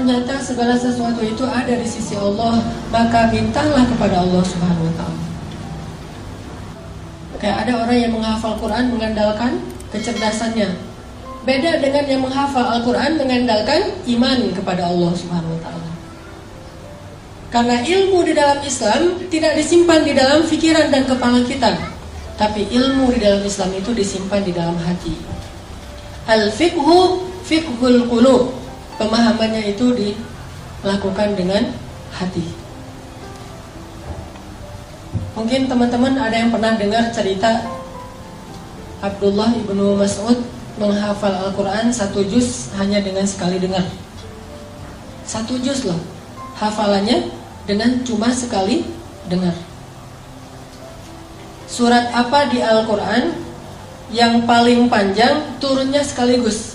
ternyata segala sesuatu itu ada di sisi Allah, maka mintalah kepada Allah Subhanahu wa ta'ala. Kayak ada orang yang menghafal Quran mengandalkan kecerdasannya. Beda dengan yang menghafal Al-Quran mengandalkan iman kepada Allah Subhanahu wa ta'ala. Karena ilmu di dalam Islam tidak disimpan di dalam pikiran dan kepala kita, tapi ilmu di dalam Islam itu disimpan di dalam hati. Al-fiqhu fiqhul qulub. Pemahamannya itu dilakukan dengan hati. Mungkin teman-teman ada yang pernah dengar cerita Abdullah ibnu Mas'ud menghafal Al-Quran 1 juz hanya dengan sekali dengar. 1 juz loh hafalannya dengan cuma sekali dengar. Surat apa di Al-Quran yang paling panjang turunnya sekaligus?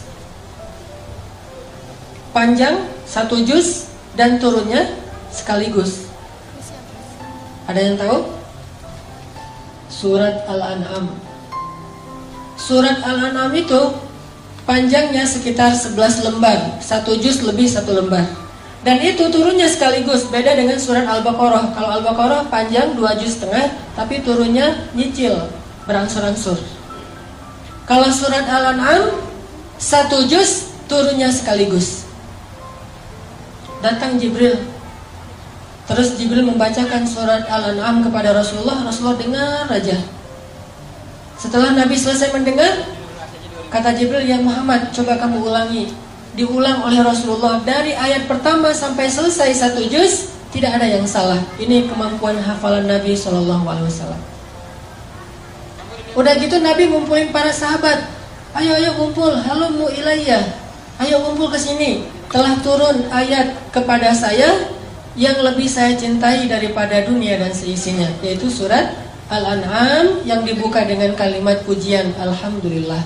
Panjang 1 juz dan turunnya sekaligus. Ada yang tahu? Surat Al-An'am. Surat Al-An'am itu panjangnya sekitar 11 lembar, 1 juz lebih 1 lembar. Dan itu turunnya sekaligus, beda dengan surat Al-Baqarah. Kalau Al-Baqarah panjang 2 juz setengah, tapi turunnya nyicil, berangsur-angsur. Kalau surat Al-An'am 1 juz turunnya sekaligus. Datang Jibril, terus Jibril membacakan surat Al-An'am kepada Rasulullah. Rasulullah dengar aja. Setelah Nabi selesai mendengar, kata Jibril, ya Muhammad, coba kamu ulangi. Diulang oleh Rasulullah dari ayat pertama sampai selesai 1 juz, tidak ada yang salah. Ini kemampuan hafalan Nabi SAW. Udah gitu Nabi ngumpulin para sahabat. Ayo kumpul, halumu ilayya. Ayo kumpul ke sini. Telah turun ayat kepada saya yang lebih saya cintai daripada dunia dan seisinya, yaitu surat Al-An'am yang dibuka dengan kalimat pujian Alhamdulillah.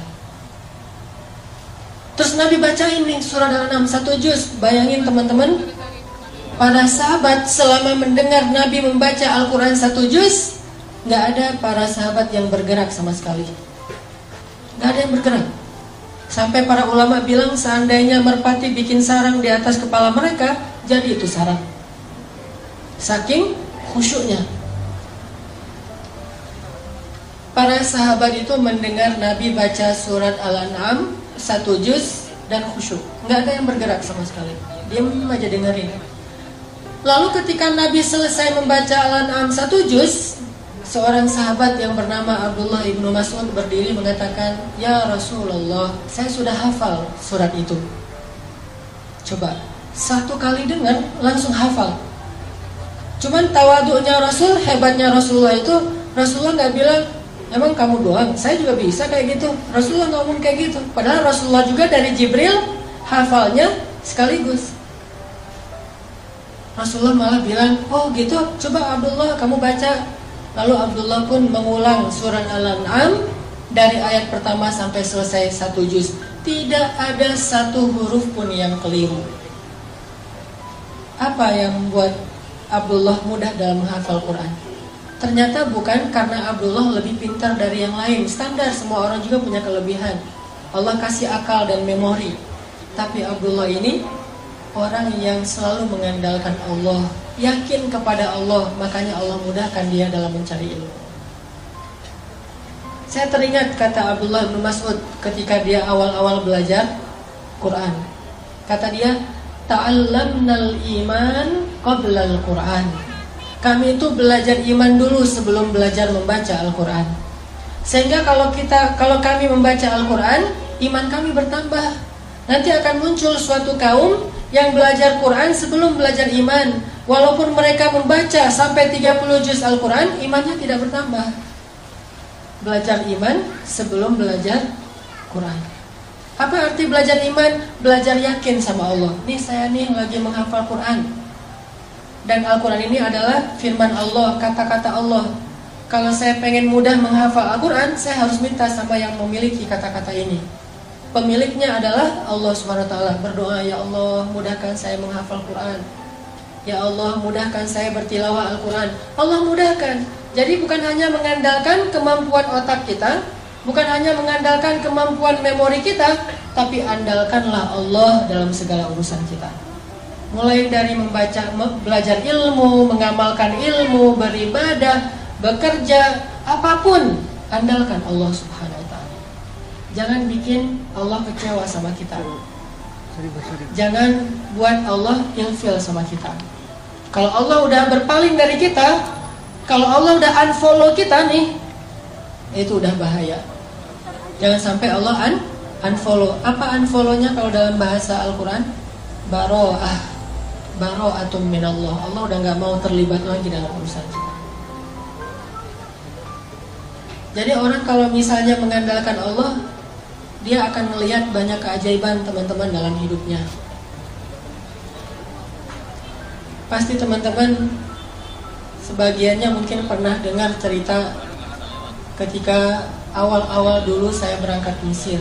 Terus Nabi bacain nih surat Al-An'am 1 juz. Bayangin teman-teman, para sahabat selama mendengar Nabi membaca Al-Quran 1 juz, gak ada para sahabat yang bergerak sama sekali. Gak ada yang bergerak. Sampai para ulama bilang seandainya merpati bikin sarang di atas kepala mereka, jadi itu sarang. Saking khusyuknya. Para sahabat itu mendengar Nabi baca surat Al-An'am 1 juz dan khusyuk. Nggak ada yang bergerak sama sekali. Diam aja dengerin. Lalu ketika Nabi selesai membaca Al-An'am 1 juz, seorang sahabat yang bernama Abdullah ibnu Mas'ud berdiri mengatakan, ya Rasulullah, saya sudah hafal surat itu. Coba, 1 kali dengar langsung hafal. Cuman tawaduknya Rasul, hebatnya Rasulullah itu, Rasulullah nggak bilang, emang kamu doang, saya juga bisa kayak gitu. Rasulullah ngomong kayak gitu. Padahal Rasulullah juga dari Jibril hafalnya sekaligus. Rasulullah malah bilang, oh gitu, coba Abdullah kamu baca. Lalu Abdullah pun mengulang surat Al-An'am dari ayat pertama sampai selesai 1 juz. Tidak ada 1 huruf pun yang keliru. Apa yang membuat Abdullah mudah dalam menghafal Quran? Ternyata bukan karena Abdullah lebih pintar dari yang lain. Standar, semua orang juga punya kelebihan. Allah kasih akal dan memori. Tapi Abdullah ini orang yang selalu mengandalkan Allah, yakin kepada Allah, makanya Allah mudahkan dia dalam mencari ilmu. Saya teringat kata Abdullah bin Mas'ud ketika dia awal-awal belajar Quran. Kata dia, ta'allamnal iman qablal Quran. Kami itu belajar iman dulu sebelum belajar membaca Al-Quran. Sehingga kalau kami membaca Al-Quran, iman kami bertambah. Nanti akan muncul suatu kaum yang belajar Quran sebelum belajar iman. Walaupun mereka membaca sampai 30 juz Al-Quran, imannya tidak bertambah. Belajar iman sebelum belajar Quran. Apa arti belajar iman? Belajar yakin sama Allah. Nih saya nih lagi menghafal Quran. Dan Al-Quran ini adalah firman Allah, kata-kata Allah. Kalau saya pengen mudah menghafal Al-Quran, saya harus minta sama yang memiliki kata-kata ini. Pemiliknya adalah Allah SWT. Berdoa, ya Allah mudahkan saya menghafal Quran. Ya Allah mudahkan saya bertilawah Al-Quran. Allah mudahkan. Jadi bukan hanya mengandalkan kemampuan otak kita, bukan hanya mengandalkan kemampuan memori kita, tapi andalkanlah Allah dalam segala urusan kita. Mulai dari belajar ilmu, mengamalkan ilmu, beribadah, bekerja, apapun, andalkan Allah Subhanahu wa taala. Jangan bikin Allah kecewa sama kita. Jangan buat Allah ilfil sama kita. Kalau Allah udah berpaling dari kita, kalau Allah udah unfollow kita nih, itu udah bahaya. Jangan sampai Allah unfollow. Apa unfollow-nya kalau dalam bahasa Al-Quran? Baro'atum minallah. Allah udah gak mau terlibat lagi dalam urusan kita. Jadi orang kalau misalnya mengandalkan Allah, dia akan melihat banyak keajaiban teman-teman dalam hidupnya. Pasti teman-teman sebagiannya mungkin pernah dengar cerita ketika awal-awal dulu saya berangkat Mesir.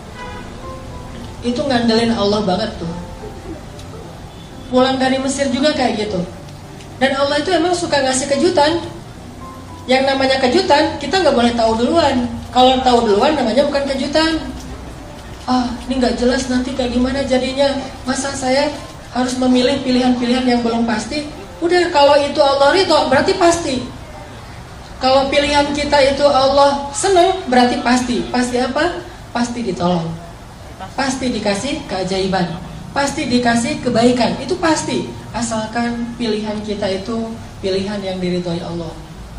Itu ngandelin Allah banget tuh. Pulang dari Mesir juga kayak gitu. Dan Allah itu emang suka ngasih kejutan. Yang namanya kejutan, kita gak boleh tahu duluan. Kalau tahu duluan namanya bukan kejutan. Ini gak jelas nanti kayak gimana jadinya. Masa saya harus memilih pilihan-pilihan yang belum pasti? Udah, kalau itu Allah ridho, berarti pasti. Kalau pilihan kita itu Allah senang, berarti pasti. Pasti apa? Pasti ditolong. Pasti dikasih keajaiban. Pasti dikasih kebaikan. Itu pasti. Asalkan pilihan kita itu pilihan yang diridhoi Allah.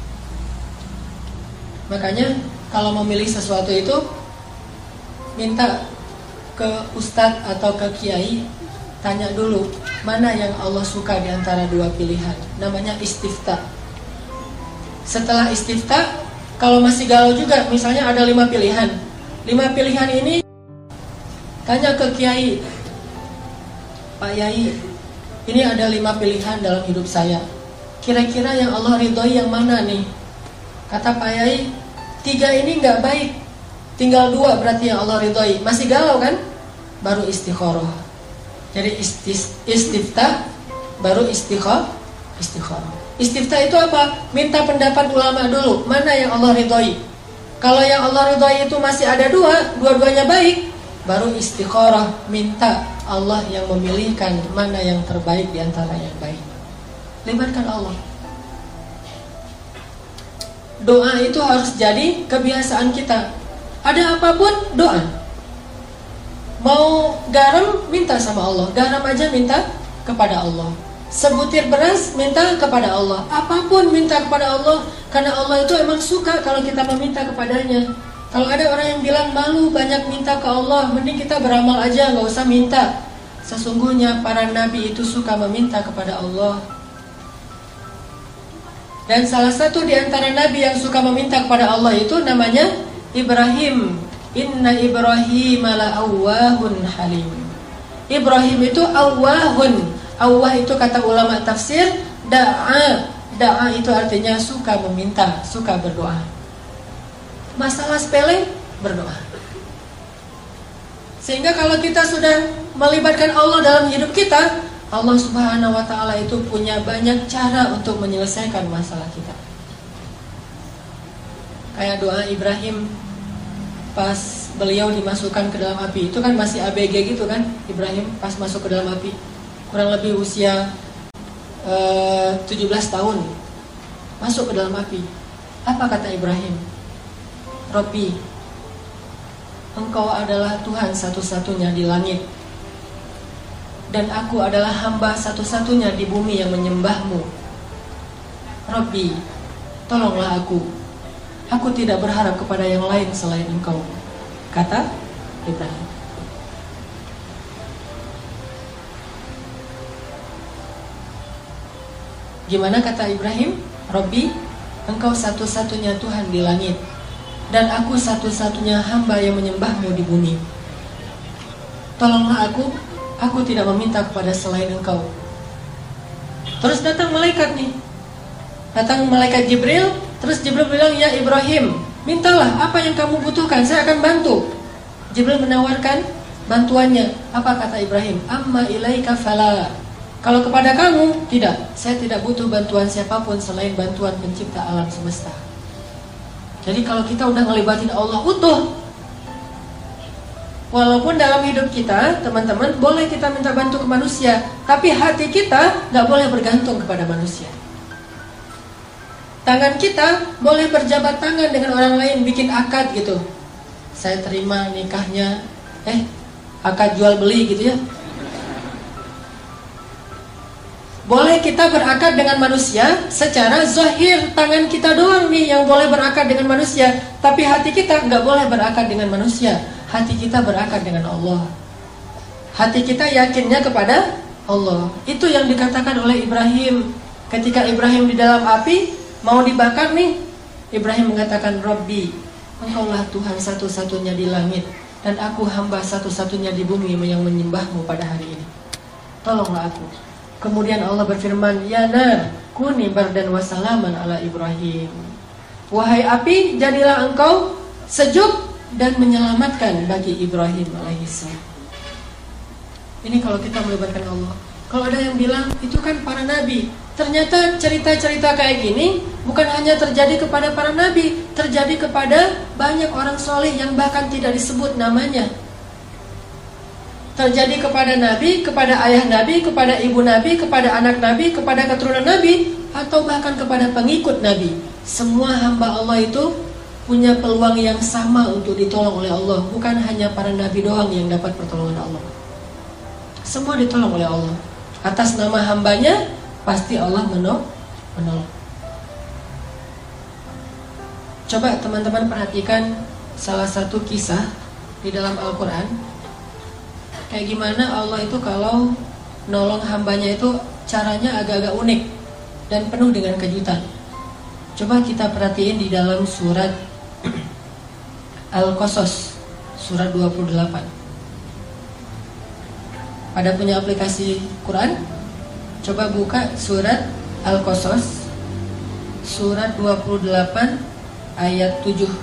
Makanya kalau memilih sesuatu itu, minta ke ustadz atau ke kiai, tanya dulu mana yang Allah suka di antara dua pilihan. Namanya istifta. Setelah istifta, kalau masih galau juga, misalnya ada 5 pilihan. 5 pilihan ini tanya ke kiai, Pak Yai, ini ada 5 pilihan dalam hidup saya. Kira-kira yang Allah ridhoi yang mana nih? Kata Pak Yai, 3 ini gak baik, tinggal 2 berarti yang Allah ridhoi. Masih galau kan? Baru istikharah. Jadi istifta, baru istikharah. Istifta itu apa? Minta pendapat ulama dulu, mana yang Allah ridhoi. Kalau yang Allah ridhoi itu masih ada 2, dua-duanya baik, baru istikharah, minta Allah yang memilihkan mana yang terbaik di antara yang baik. Libatkan Allah. Doa itu harus jadi kebiasaan kita. Ada apapun, doa. Mau garam, minta sama Allah. Garam aja minta kepada Allah. Sebutir beras, minta kepada Allah. Apapun minta kepada Allah. Karena Allah itu emang suka kalau kita meminta kepadanya. Kalau ada orang yang bilang malu banyak minta ke Allah, mending kita beramal aja, gak usah minta. Sesungguhnya para nabi itu suka meminta kepada Allah. Dan salah satu di antara nabi yang suka meminta kepada Allah itu namanya Ibrahim. Inna Ibrahim la'awwahun halim. Ibrahim itu awwahun. Awwah itu kata ulama tafsir, da'a. Da'a itu artinya suka meminta, suka berdoa. Masalah sepele, berdoa. Sehingga kalau kita sudah melibatkan Allah dalam hidup kita, Allah Subhanahu wa ta'ala itu punya banyak cara untuk menyelesaikan masalah kita. Kayak doa Ibrahim pas beliau dimasukkan ke dalam api. Itu kan masih ABG gitu kan, Ibrahim pas masuk ke dalam api. Kurang lebih usia 17 tahun. Masuk ke dalam api. Apa kata Ibrahim? Robbi, Engkau adalah Tuhan satu-satunya di langit, dan aku adalah hamba satu-satunya di bumi yang menyembahmu. Robbi, tolonglah aku. Aku tidak berharap kepada yang lain selain Engkau, kata Ibrahim. Gimana kata Ibrahim? Robbi, Engkau satu-satunya Tuhan di langit, dan aku satu-satunya hamba yang menyembahmu di bumi. Tolonglah aku tidak meminta kepada selain Engkau. Terus datang malaikat nih. Datang malaikat Jibril. Terus Jibril bilang, ya Ibrahim, mintalah apa yang kamu butuhkan, saya akan bantu. Jibril menawarkan bantuannya. Apa kata Ibrahim? Amma ilaika fala. Kalau kepada kamu, tidak. Saya tidak butuh bantuan siapapun selain bantuan pencipta alam semesta. Jadi kalau kita udah ngelibatin Allah utuh, Walaupun dalam hidup kita, teman-teman, boleh kita minta bantu ke manusia, tapi hati kita nggak boleh bergantung kepada manusia. Tangan kita boleh berjabat tangan dengan orang lain, bikin akad gitu. Saya terima nikahnya, akad jual beli gitu ya. Boleh kita berakad dengan manusia secara zahir, tangan kita doang nih yang boleh berakad dengan manusia, tapi hati kita nggak boleh berakad dengan manusia. Hati kita berakad dengan Allah. Hati kita yakinnya kepada Allah. Itu yang dikatakan oleh Ibrahim. Ketika Ibrahim di dalam api mau dibakar nih, Ibrahim mengatakan, Rabbi, Engkaulah Tuhan satu-satunya di langit, dan aku hamba satu-satunya di bumi yang menyembahmu pada hari ini. Tolonglah aku. Kemudian Allah berfirman, Ya nar, kuni bardan wa salaman ala Ibrahim. Wahai api, jadilah engkau sejuk dan menyelamatkan bagi Ibrahim alaihissalam. Ini kalau kita melibatkan Allah. Kalau ada yang bilang itu kan para nabi, ternyata cerita-cerita kayak gini bukan hanya terjadi kepada para nabi, terjadi kepada banyak orang soleh yang bahkan tidak disebut namanya. Terjadi kepada nabi, kepada ayah nabi, kepada ibu nabi, kepada anak nabi, kepada keturunan nabi, atau bahkan kepada pengikut nabi. Semua hamba Allah itu punya peluang yang sama untuk ditolong oleh Allah. Bukan hanya para nabi doang yang dapat pertolongan Allah. Semua ditolong oleh Allah. Atas nama hambanya pasti Allah menolong. Coba teman-teman perhatikan salah satu kisah di dalam Al-Quran. Kayak gimana Allah itu kalau nolong hambanya itu caranya agak-agak unik dan penuh dengan kejutan. Coba kita perhatiin di dalam surat Al-Qasas, surat 28. Pada punya aplikasi Quran? Coba buka surat Al-Qasas, surat 28 ayat 7.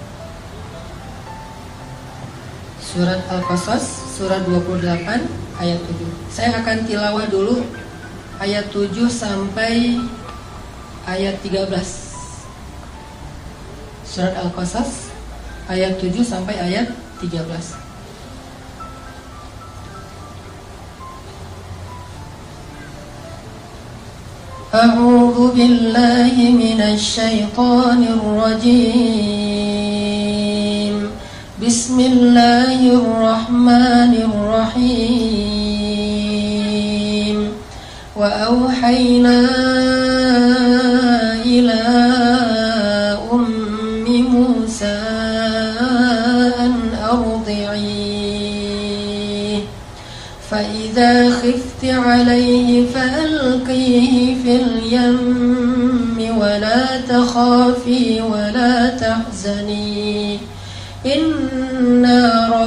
Surat Al-Qasas, surat 28 ayat 7. Saya akan tilawah dulu ayat 7 sampai ayat 13. Surat Al-Qasas ayat 7 sampai ayat 13. A'udzu billahi minasy syaithanir rajim. Bismillahirrahmanirrahim. Wa auhayna ila ummi Musa an ardi'i fa idza khifti 'alayhi fa'alqihi fil yammi wa la takhafi wa la tahzani inna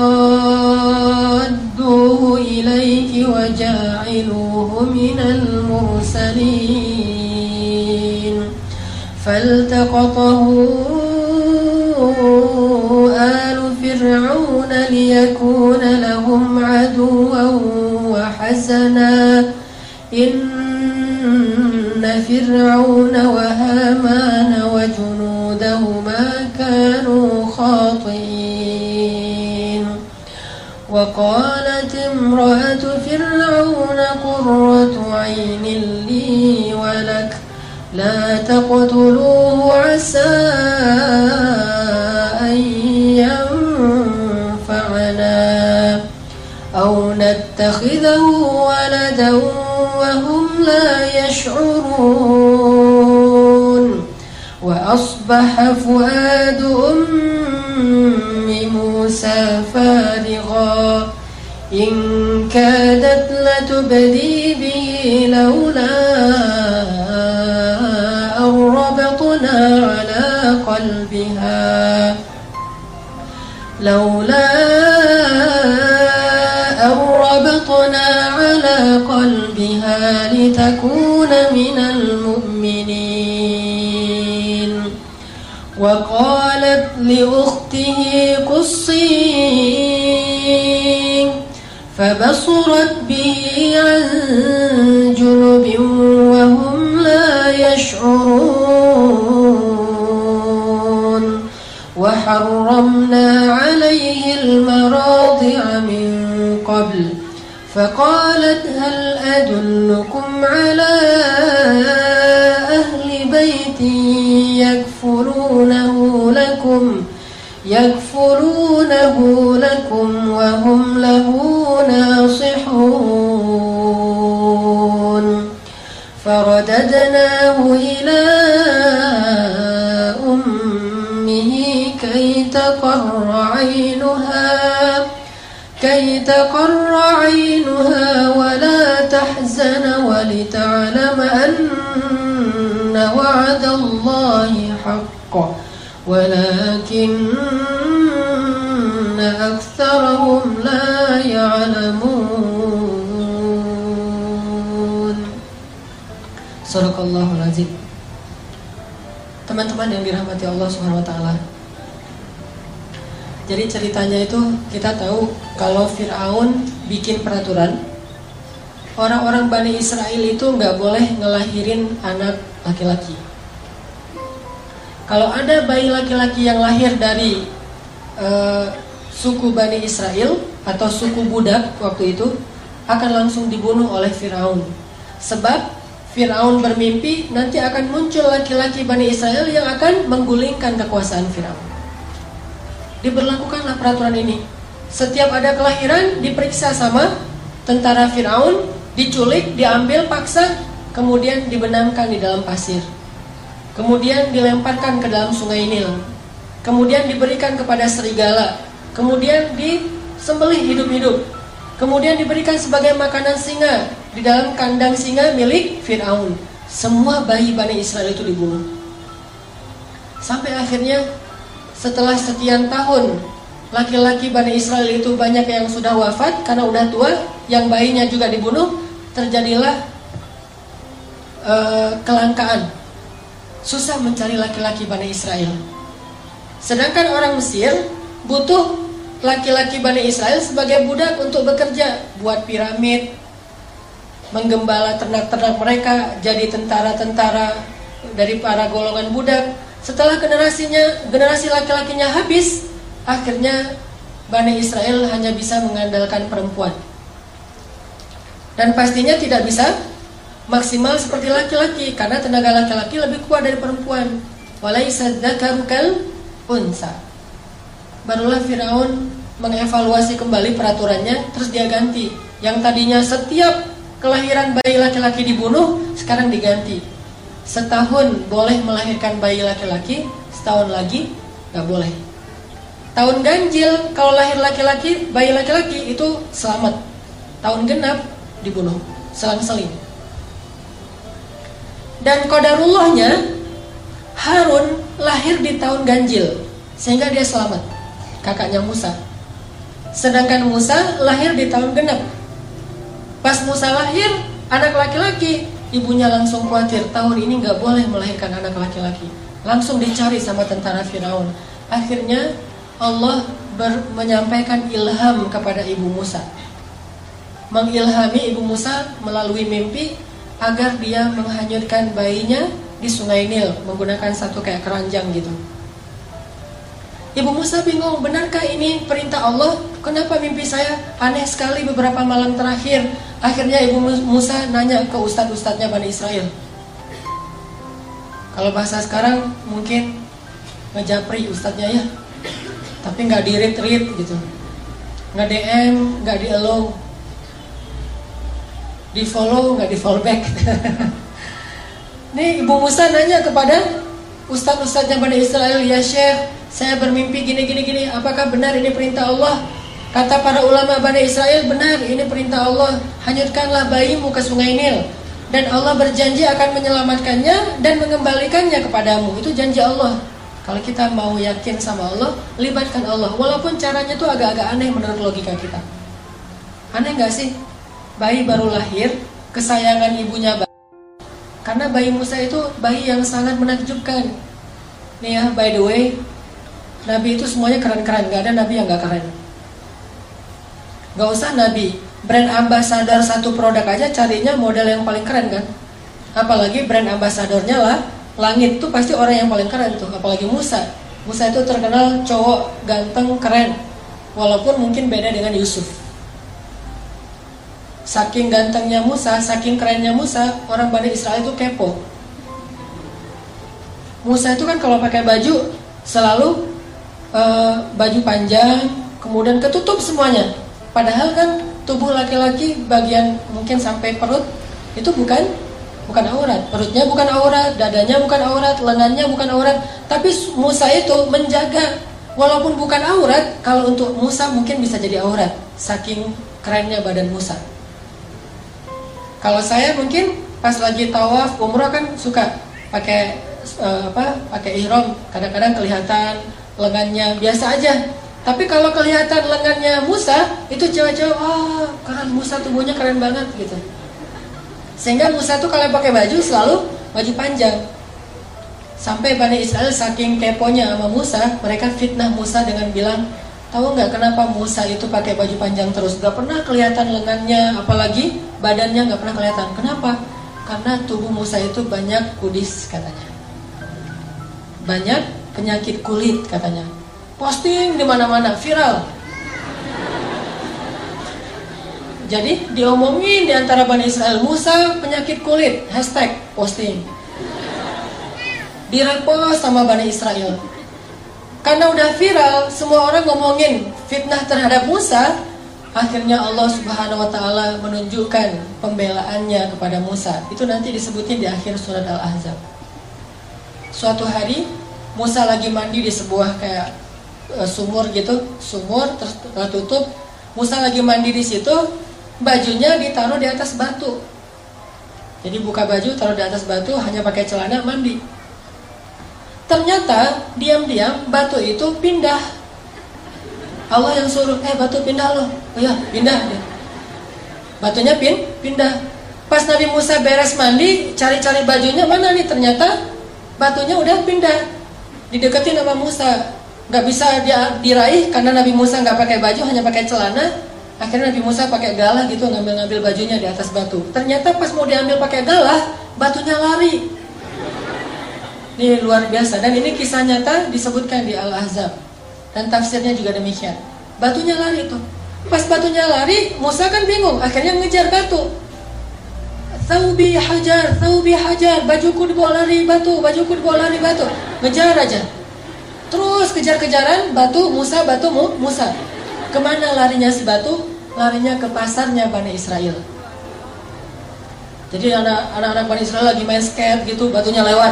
radduhu ilayki wa ja'iluhu minal mursalin faltaqatahu آل فرعون ليكون لهم عدوا وحزنا إن فرعون وهامان وجنودهما كانوا خاطئين وقالت امرأة فرعون قرة عين لي ولك لا تقتلوه عسى أن ينفعنا أو نتخذه ولدا وهم لا يشعرون وأصبح فؤاد أم موسى فارغا إن كادت لتبدي به لولا أن ربطنا على قلبها لتكون من المؤمنين وقالت لأخته قصيه فبصرت به عن جنب وهم لا يشعرون وحرمنا عليه المراضع من قبل فقالت هل أدلكم على أهل بيت يكفلونه لكم وهم له ناصحون فرددناه إلى أمه كي تقر عينها ولا تحزن ولتعلم أن وعد الله حق ولكن أكثرهم لا يعلمون. Sadaqallahul azim. Teman-teman yang dirahmati Allah Subhanahu wa taala. Jadi ceritanya itu kita tahu kalau Fir'aun bikin peraturan, orang-orang Bani Israel itu nggak boleh ngelahirin anak laki-laki. Kalau ada bayi laki-laki yang lahir dari suku Bani Israel atau suku budak waktu itu akan langsung dibunuh oleh Fir'aun. Sebab Fir'aun bermimpi nanti akan muncul laki-laki Bani Israel yang akan menggulingkan kekuasaan Fir'aun. Diberlakukanlah peraturan ini. Setiap ada kelahiran diperiksa sama tentara Fir'aun, diculik, diambil paksa, kemudian dibenamkan di dalam pasir. Kemudian dilemparkan ke dalam sungai Nil. Kemudian diberikan kepada serigala. Kemudian disembelih hidup-hidup. Kemudian diberikan sebagai makanan singa di dalam kandang singa milik Fir'aun. Semua bayi Bani Israel itu dibunuh. Sampai akhirnya setelah sekian tahun laki-laki Bani Israel itu banyak yang sudah wafat karena udah tua, yang bayinya juga dibunuh, terjadilah kelangkaan. Susah mencari laki-laki Bani Israel. Sedangkan orang Mesir butuh laki-laki Bani Israel sebagai budak untuk bekerja, buat piramid, menggembala ternak-ternak mereka, jadi tentara-tentara dari para golongan budak. Setelah generasi laki-lakinya habis, akhirnya Bani Israel hanya bisa mengandalkan perempuan. Dan pastinya tidak bisa maksimal seperti laki-laki, karena tenaga laki-laki lebih kuat dari perempuan. Walaysa dzakaru kal unsa. Barulah Firaun mengevaluasi kembali peraturannya, terus dia ganti. Yang tadinya setiap kelahiran bayi laki-laki dibunuh, sekarang diganti. Setahun boleh melahirkan bayi laki-laki, setahun lagi gak boleh. Tahun ganjil kalau lahir laki-laki, bayi laki-laki itu selamat. Tahun genap dibunuh, selang-seling. Dan qadarullahnya, Harun lahir di tahun ganjil, sehingga dia selamat, kakaknya Musa. Sedangkan Musa lahir di tahun genap. Pas Musa lahir, anak laki-laki, ibunya langsung khawatir, tahun ini gak boleh melahirkan anak laki-laki. Langsung dicari sama tentara Firaun. Akhirnya Allah menyampaikan ilham kepada ibu Musa, mengilhami ibu Musa melalui mimpi agar dia menghanyutkan bayinya di sungai Nil menggunakan satu kayak keranjang gitu. Ibu Musa bingung, benarkah ini perintah Allah? Kenapa mimpi saya aneh sekali beberapa malam terakhir? Akhirnya ibu Musa nanya ke ustadz-ustadznya Bani Israel. Kalau bahasa sekarang mungkin ngejapri ustadznya ya, tapi nggak di-read gitu, nggak DM, nggak di-allow, di-follow, nggak di-follow back. Nih ibu Musa nanya kepada ustadz-ustadznya Bani Israel, ya Syekh, saya bermimpi gini, apakah benar ini perintah Allah? Kata para ulama Bani Israel, benar, ini perintah Allah. Hanyutkanlah bayimu ke sungai Nil, dan Allah berjanji akan menyelamatkannya dan mengembalikannya kepadamu. Itu janji Allah. Kalau kita mau yakin sama Allah, libatkan Allah. Walaupun caranya tuh agak-agak aneh menurut logika kita. Aneh gak sih? Bayi baru lahir, kesayangan ibunya karena bayi Musa itu bayi yang sangat menakjubkan. Nih ya, by the way, Nabi itu semuanya keren-keren, gak ada Nabi yang gak keren. Gak usah Nabi, brand ambassador satu produk aja carinya model yang paling keren kan. Apalagi brand ambasadornya lah langit tuh pasti orang yang paling keren tuh. Apalagi Musa, Musa itu terkenal cowok ganteng, keren, walaupun mungkin beda dengan Yusuf. Saking gantengnya Musa, saking kerennya Musa, orang Bani Israel itu kepo. Musa itu kan kalau pakai baju selalu baju panjang, kemudian ketutup semuanya. Padahal kan tubuh laki-laki bagian mungkin sampai perut itu bukan aurat. Perutnya bukan aurat, dadanya bukan aurat, lengannya bukan aurat. Tapi Musa itu menjaga, walaupun bukan aurat, kalau untuk Musa mungkin bisa jadi aurat. Saking kerennya badan Musa. Kalau saya mungkin pas lagi tawaf umrah kan suka pakai pakai ihram, kadang-kadang kelihatan lengannya biasa aja. Tapi kalau kelihatan lengannya Musa, itu cewek-cewek, wah keren, Musa tubuhnya keren banget gitu. Sehingga Musa tuh kalau pakai baju selalu baju panjang. Sampai Bani Israel saking keponya sama Musa, mereka fitnah Musa dengan bilang, tahu nggak kenapa Musa itu pakai baju panjang terus? Gak pernah kelihatan lengannya, apalagi badannya gak pernah kelihatan. Kenapa? Karena tubuh Musa itu banyak kudis katanya. Banyak penyakit kulit katanya. Posting di mana-mana, viral. Jadi diomongin di antara Bani Israel, Musa penyakit kulit, hashtag posting. Direpost sama Bani Israel. Karena udah viral, semua orang ngomongin fitnah terhadap Musa. Akhirnya Allah Subhanahu wa ta'ala menunjukkan pembelaannya kepada Musa. Itu nanti disebutnya di akhir surat Al-Ahzab. Suatu hari Musa lagi mandi di sebuah kayak sumur gitu, sumur tertutup. Musa lagi mandi di situ, bajunya ditaruh di atas batu. Jadi buka baju, taruh di atas batu, hanya pakai celana mandi. Ternyata diam-diam batu itu pindah. Allah yang suruh, batu pindah loh. Oh ya, pindah. Batunya pindah. Pas Nabi Musa beres mandi, cari-cari bajunya, mana nih? Ternyata batunya udah pindah. Dideketin sama Musa. Gak bisa dia diraih karena Nabi Musa gak pakai baju, hanya pakai celana. Akhirnya Nabi Musa pakai galah gitu, ngambil bajunya di atas batu. Ternyata pas mau diambil pakai galah, batunya lari. Ini luar biasa. Dan ini kisah nyata disebutkan di Al-Ahzab. Dan tafsirnya juga demikian. Batunya lari tuh. Pas batunya lari, Musa kan bingung. Akhirnya ngejar batu. Thawbi hajar, bajuku dibawa lari batu, bajuku dibawa lari batu. Ngejar aja. Terus kejar-kejaran, batu Musa. Kemana larinya si batu? Larinya ke pasarnya Bani Israel. Jadi anak-anak Bani Israel lagi main skate gitu, batunya lewat.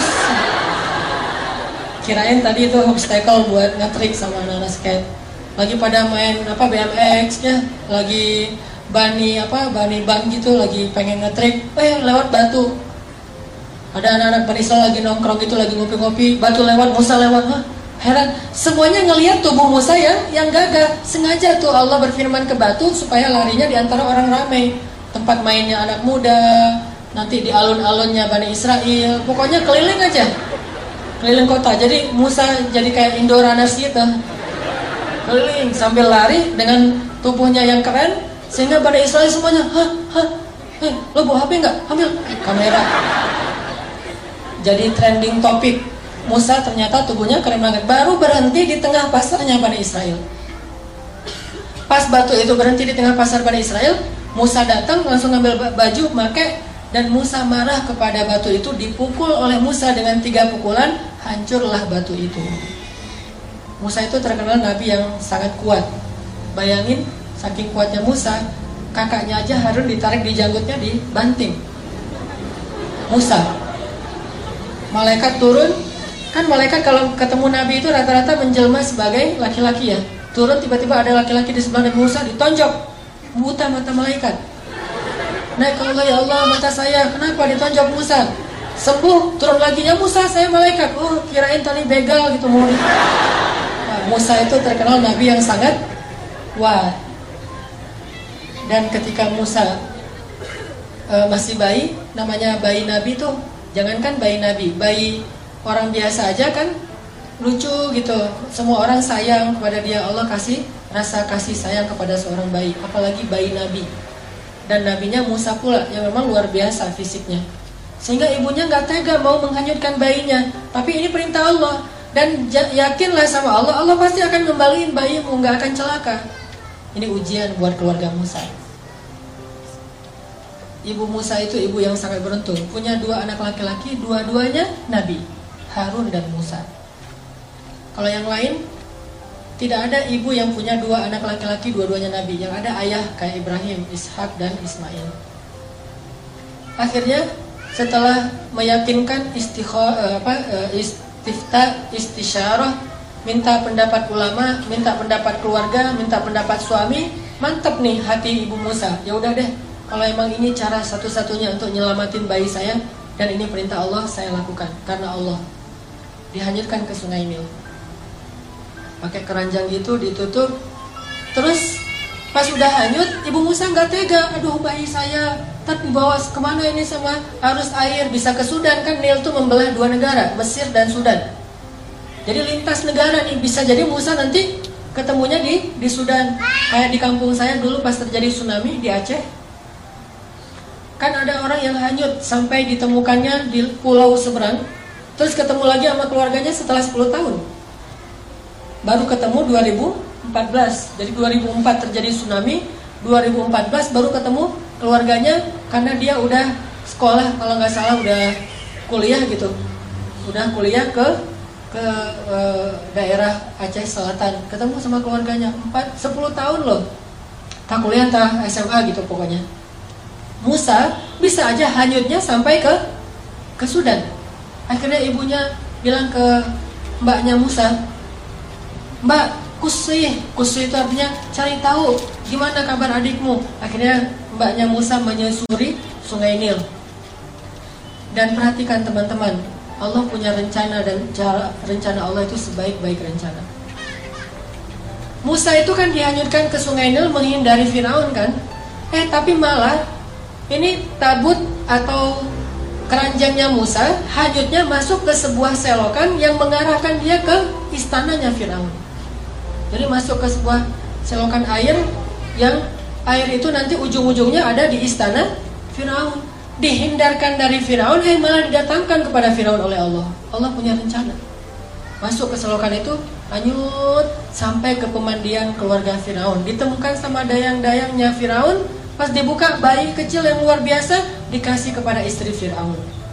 Kirain tadi itu obstacle buat nge-trick sama anak-anak skate. Lagi pada main BMX ya, lagi bani ban gitu, lagi pengen nge-trick, lewat batu. Ada anak-anak Bani Israel lagi nongkrong gitu, lagi ngopi-ngopi, batu lewat, Musa lewat. Heran, semuanya ngelihat tubuh Musa yang gagah. Sengaja tuh Allah berfirman ke batu supaya larinya di antara orang ramai. Tempat mainnya anak muda, nanti di alun-alunnya Bani Israel. Pokoknya keliling aja, keliling kota. Jadi Musa jadi kayak Indoranas gitu, keliling sambil lari dengan tubuhnya yang keren. Sehingga Bani Israel semuanya, lo bawa HP nggak? Ambil kamera. Jadi trending topik, Musa ternyata tubuhnya keren banget. Baru berhenti di tengah pasarnya Bani Israel. Pas batu itu berhenti di tengah pasar Bani Israel, Musa datang langsung ngambil baju, pakai, dan Musa marah kepada batu itu. Dipukul oleh Musa dengan 3 pukulan, hancurlah batu itu. Musa itu terkenal nabi yang sangat kuat. Bayangin, saking kuatnya Musa, kakaknya aja Harun ditarik di janggutnya, dibanting. Musa, malaikat turun. Kan malaikat kalau ketemu nabi itu rata-rata menjelma sebagai laki-laki ya. Turun tiba-tiba ada laki-laki di sebelah Nabi Musa, ditonjok. Buta mata malaikat. Naik ke Allah, ya Allah mata saya, kenapa ditonjok Musa? Sembuh, turun lagi, ya Musa saya malaikat. Oh kirain tadi begal gitu mau. Nah, Musa itu terkenal nabi yang sangat kuat. Dan ketika Musa masih bayi, namanya bayi nabi tuh, jangankan bayi nabi, bayi orang biasa aja kan lucu gitu. Semua orang sayang kepada dia, Allah kasih rasa kasih sayang kepada seorang bayi, apalagi bayi nabi. Dan nabinya Musa pula yang memang luar biasa fisiknya. Sehingga ibunya gak tega mau menghanyutkan bayinya. Tapi ini perintah Allah. Dan yakinlah sama Allah, Allah pasti akan ngembaliin bayimu, nggak akan celaka. Ini ujian buat keluarga Musa. Ibu Musa itu ibu yang sangat beruntung, punya 2 anak laki-laki, dua-duanya Nabi, Harun dan Musa. Kalau yang lain, tidak ada ibu yang punya 2 anak laki-laki, dua-duanya Nabi. Yang ada ayah kayak Ibrahim, Ishak dan Ismail. Akhirnya setelah meyakinkan istisyarah, minta pendapat ulama, minta pendapat keluarga, minta pendapat suami, mantap nih hati ibu Musa. Ya udah deh, kalau emang ini cara satu-satunya untuk nyelamatin bayi saya dan ini perintah Allah, saya lakukan karena Allah. Dihanyutkan ke Sungai Nil. Pakai keranjang gitu ditutup. Terus pas udah hanyut, ibu Musa nggak tega. Aduh bayi saya, tapi bawa kemana ini sama arus air? Bisa ke Sudan kan, Nil tuh membelah 2 negara, Mesir dan Sudan. Jadi lintas negara nih, bisa jadi Musa nanti ketemunya di Sudan. Kayak di kampung saya dulu pas terjadi tsunami di Aceh. Kan ada orang yang hanyut sampai ditemukannya di pulau seberang. Terus ketemu lagi sama keluarganya setelah 10 tahun. Baru ketemu 2014. Jadi 2004 terjadi tsunami, 2014 baru ketemu keluarganya karena dia udah sekolah, kalau nggak salah udah kuliah gitu. Udah kuliah ke daerah Aceh Selatan, ketemu sama keluarganya 10 tahun loh. Tak kuliah, tak SMA gitu pokoknya. Musa bisa aja hanyutnya sampai ke Sudan. Akhirnya ibunya bilang ke mbaknya Musa, "Mbak, kusih itu artinya cari tahu gimana kabar adikmu." Akhirnya mbaknya Musa menyusuri Sungai Nil. Dan perhatikan teman-teman, Allah punya rencana dan rencana Allah itu sebaik-baik rencana. Musa itu kan dihanyutkan ke Sungai Nil menghindari Firaun kan? Tapi malah ini tabut atau keranjangnya Musa hanyutnya masuk ke sebuah selokan yang mengarahkan dia ke istananya Firaun. Jadi masuk ke sebuah selokan air yang air itu nanti ujung-ujungnya ada di istana Firaun. Dihindarkan dari Firaun, malah didatangkan kepada Firaun oleh Allah. Allah punya rencana. Masuk ke selokan itu, hanyut sampai ke pemandian keluarga Firaun. Ditemukan sama dayang-dayangnya Firaun. Pas dibuka, bayi kecil yang luar biasa dikasih kepada istri Firaun.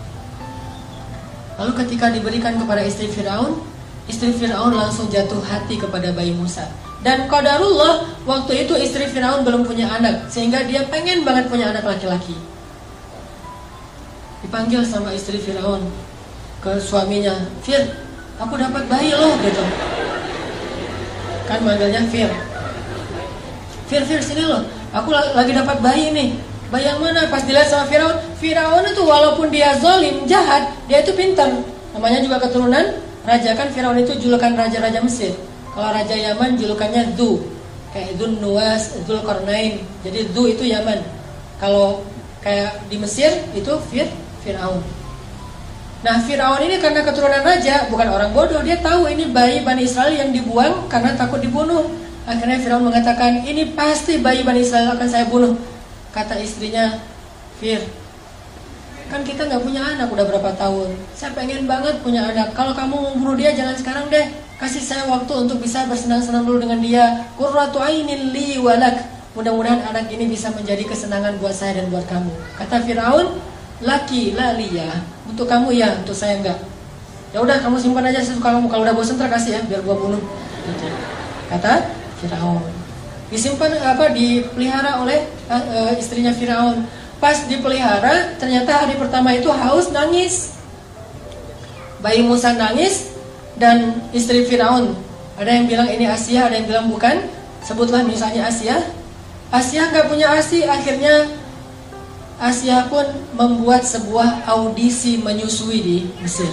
Lalu ketika diberikan kepada istri Firaun langsung jatuh hati kepada bayi Musa. Dan qadarullah, waktu itu istri Firaun belum punya anak, sehingga dia pengen banget punya anak laki-laki. Dipanggil sama istri Firaun ke suaminya, "Fir, aku dapat bayi loh," gitu. Kan manggilnya Fir. Fir, sini loh, aku lagi dapat bayi nih. Bayi yang mana? Pas dilihat sama Firaun itu walaupun dia zalim, jahat, dia itu pintar. Namanya juga keturunan raja, kan Firaun itu julukan raja-raja Mesir. Kalau raja Yaman julukannya Dhu, kayak Dzun Nuwas, Dzulqarnain. Jadi Dhu itu Yaman. Kalau kayak di Mesir itu Firaun. Nah, Firaun ini karena keturunan raja, bukan orang bodoh, dia tahu ini bayi Bani Israel yang dibuang karena takut dibunuh. Akhirnya Firaun mengatakan, "Ini pasti bayi Bani Israel akan saya bunuh." Kata istrinya, "Fir, kan kita nggak punya anak udah berapa tahun. Saya pengen banget punya anak. Kalau kamu mau bunuh dia jangan sekarang deh. Kasih saya waktu untuk bisa bersenang-senang dulu dengan dia. Qurratu ainin li walak. Mudah-mudahan anak ini bisa menjadi kesenangan buat saya dan buat kamu." Kata Firaun, "Laki la liya." Untuk kamu ya, untuk saya enggak. "Ya udah, kamu simpan aja sesuka kamu. Kalau udah bosan kasih ya, biar gua bunuh." Gitu. Kata Firaun. Disimpan dipelihara oleh istrinya Firaun. Pas dipelihara, ternyata hari pertama itu haus, nangis. Bayi Musa nangis dan istri Firaun. Ada yang bilang ini Asia, ada yang bilang bukan. Sebutlah misalnya Asia. Asia nggak punya ASI, akhirnya Asia pun membuat sebuah audisi menyusui di Mesir.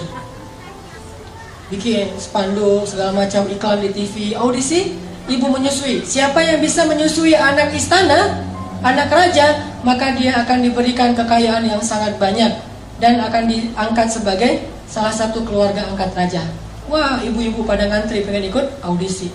Bikin spanduk segala macam iklan di TV, audisi ibu menyusui. Siapa yang bisa menyusui anak istana, anak raja, maka dia akan diberikan kekayaan yang sangat banyak dan akan diangkat sebagai salah satu keluarga angkat raja. Wah, ibu-ibu pada ngantri pengen ikut audisi.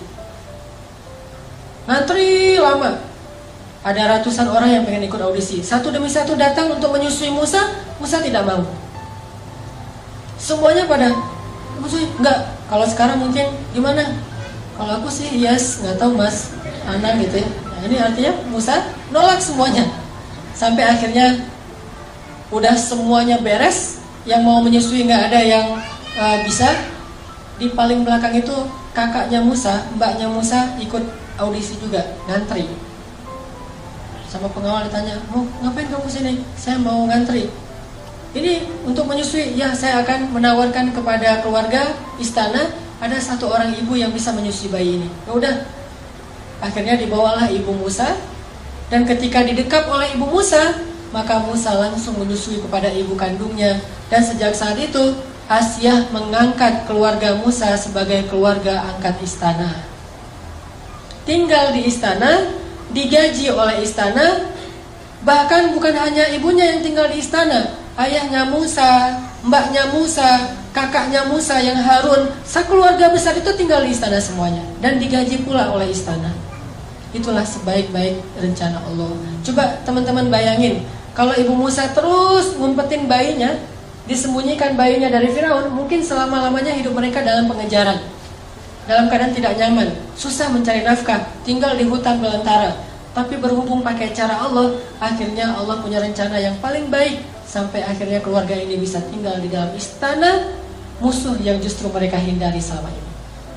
Ngantri lama. Ada ratusan orang yang pengen ikut audisi. Satu demi satu datang untuk menyusui Musa. Musa tidak mau. Semuanya pada, Maksudnya enggak. Kalau sekarang mungkin gimana? Kalau aku sih yes, nggak tahu mas, anak gitu ya. Nah, ini artinya Musa nolak semuanya. Sampai akhirnya udah semuanya beres, yang mau menyusui nggak ada yang bisa. Di paling belakang itu kakaknya Musa, mbaknya Musa ikut audisi juga, ngantri. Sama pengawal ditanya, mau ngapain kamu sini? Saya mau ngantri. Ini untuk menyusui, ya saya akan menawarkan kepada keluarga istana, ada satu orang ibu yang bisa menyusui bayi ini. Ya udah, akhirnya dibawalah ibu Musa, dan ketika didekap oleh ibu Musa, maka Musa langsung menyusui kepada ibu kandungnya. Dan sejak saat itu Asyah mengangkat keluarga Musa sebagai keluarga angkat istana. Tinggal di istana, digaji oleh istana. Bahkan bukan hanya ibunya yang tinggal di istana, ayahnya Musa, mbaknya Musa, kakaknya Musa yang Harun, sekeluarga besar itu tinggal di istana semuanya. Dan digaji pula oleh istana. Itulah sebaik-baik rencana Allah. Coba teman-teman bayangin, kalau ibu Musa terus ngumpetin bayinya, disembunyikan bayinya dari Firaun, mungkin selama-lamanya hidup mereka dalam pengejaran, dalam keadaan tidak nyaman, susah mencari nafkah, tinggal di hutan belantara. Tapi berhubung pakai cara Allah, akhirnya Allah punya rencana yang paling baik, sampai akhirnya keluarga ini bisa tinggal di dalam istana musuh yang justru mereka hindari selama ini.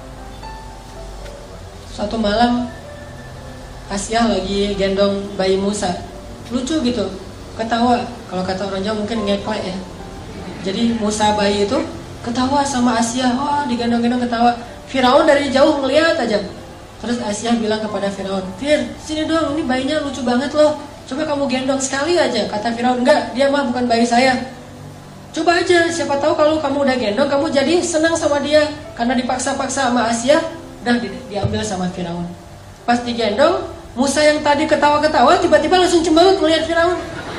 Suatu malam Asyah lagi gendong bayi Musa, lucu gitu, ketawa. Kalau kata orang Jawa mungkin ngeklek ya. Jadi Musa bayi itu ketawa sama Asyah, wah digendong-gendong ketawa. Firaun dari jauh ngeliat aja. Terus Asyah bilang kepada Firaun, Fir, sini dong, ini bayinya lucu banget loh. Coba kamu gendong sekali aja. Kata Firaun, enggak, dia mah bukan bayi saya. Coba aja, siapa tahu kalau kamu udah gendong, kamu jadi senang sama dia. Karena dipaksa-paksa sama Asyah, udah diambil sama Firaun. Pas digendong, Musa yang tadi ketawa-ketawa tiba-tiba langsung cemberut melihat Firaun.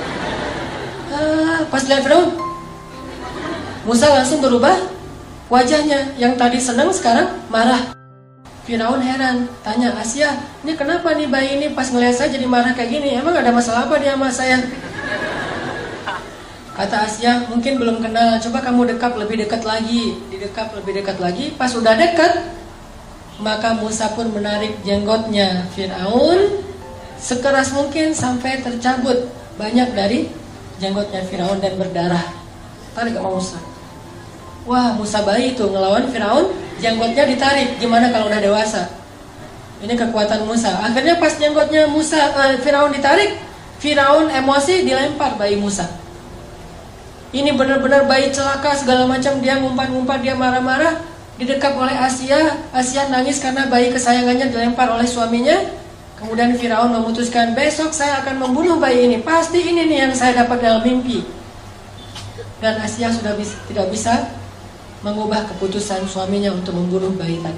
Pas lihat Firaun, Musa langsung berubah wajahnya, yang tadi senang sekarang marah. Firaun heran, tanya Asyah, ini kenapa nih bayi ini pas ngelihat saya jadi marah kayak gini? Emang ada masalah apa dia sama saya? Kata Asyah, mungkin belum kenal, coba kamu dekap lebih dekat lagi. Didekap lebih dekat lagi, pas udah dekat, maka Musa pun menarik jenggotnya Firaun sekeras mungkin sampai tercabut banyak dari jenggotnya Firaun dan berdarah. Tarik sama Musa. Wah, Musa bayi itu ngelawan Firaun, jenggotnya ditarik. Gimana kalau udah dewasa? Ini kekuatan Musa. Akhirnya pas jenggotnya Firaun ditarik, Firaun emosi dilempar bayi Musa. Ini benar-benar bayi celaka segala macam, dia ngumpat-ngumpat, dia marah-marah, didekap oleh Asyah. Asyah nangis karena bayi kesayangannya dilempar oleh suaminya. Kemudian Firaun memutuskan, besok saya akan membunuh bayi ini. Pasti ini nih yang saya dapat dalam mimpi. Dan Asyah sudah tidak bisa mengubah keputusan suaminya untuk membunuh bayi tadi.